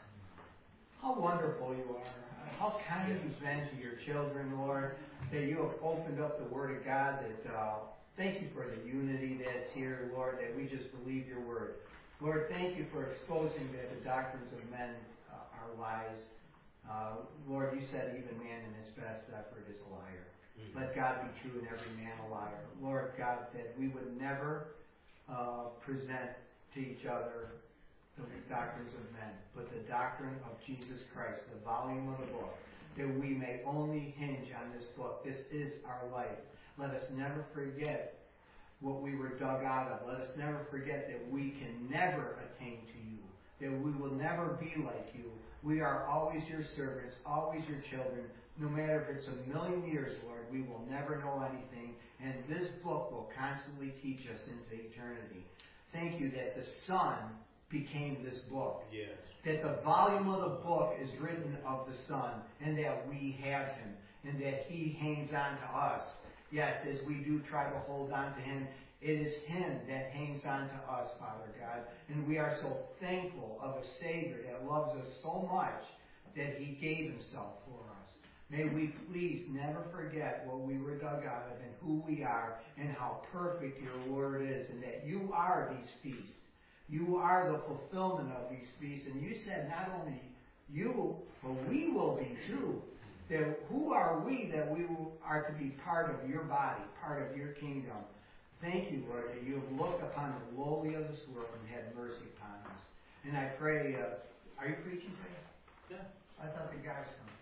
how wonderful you are. How kind you've been to your children, Lord, that you have opened up the Word of God. That uh, thank you for the unity that's here, Lord, that we just believe your Word. Lord, thank you for exposing that the doctrines of men uh, are lies. Uh, Lord, you said even man in his best effort is a liar. Mm-hmm. Let God be true and every man a liar. Lord God, that we would never uh, present to each other the doctrines of men, but the doctrine of Jesus Christ, the volume of the book, that we may only hinge on this book. This is our life. Let us never forget what we were dug out of. Let us never forget that we can never attain to you, that we will never be like you. We are always your servants, always your children. No matter if it's a million years, Lord, we will never know anything, and this book will constantly teach us into eternity. Thank you that the Son became this book. Yes. That the volume of the book is written of the Son, and that we have him, and that he hangs on to us. Yes, as we do try to hold on to him, it is him that hangs on to us, Father God. And we are so thankful of a Savior that loves us so much that he gave himself for us. May we please never forget what we were dug out of and who we are and how perfect your word is, and that you are these feasts. You are the fulfillment of these feasts. And you said not only you, but we will be too. That who are we that we are to be part of your body, part of your kingdom? Thank you, Lord, that you have looked upon the lowly of this world and had mercy upon us. And I pray, uh, are you preaching today? Yeah. I thought the guys come.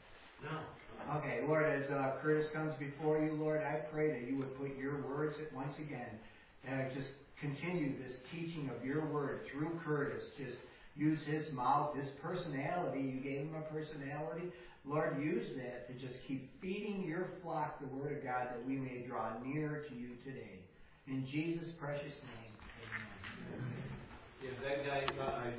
No. Okay, Lord, as uh, Curtis comes before you, Lord, I pray that you would put your words at once again, and just continue this teaching of your word through Curtis. Just use his mouth, his personality. You gave him a personality. Lord, use that to just keep feeding your flock the word of God, that we may draw near to you today. In Jesus' precious name, amen. Yeah, that guy, uh, I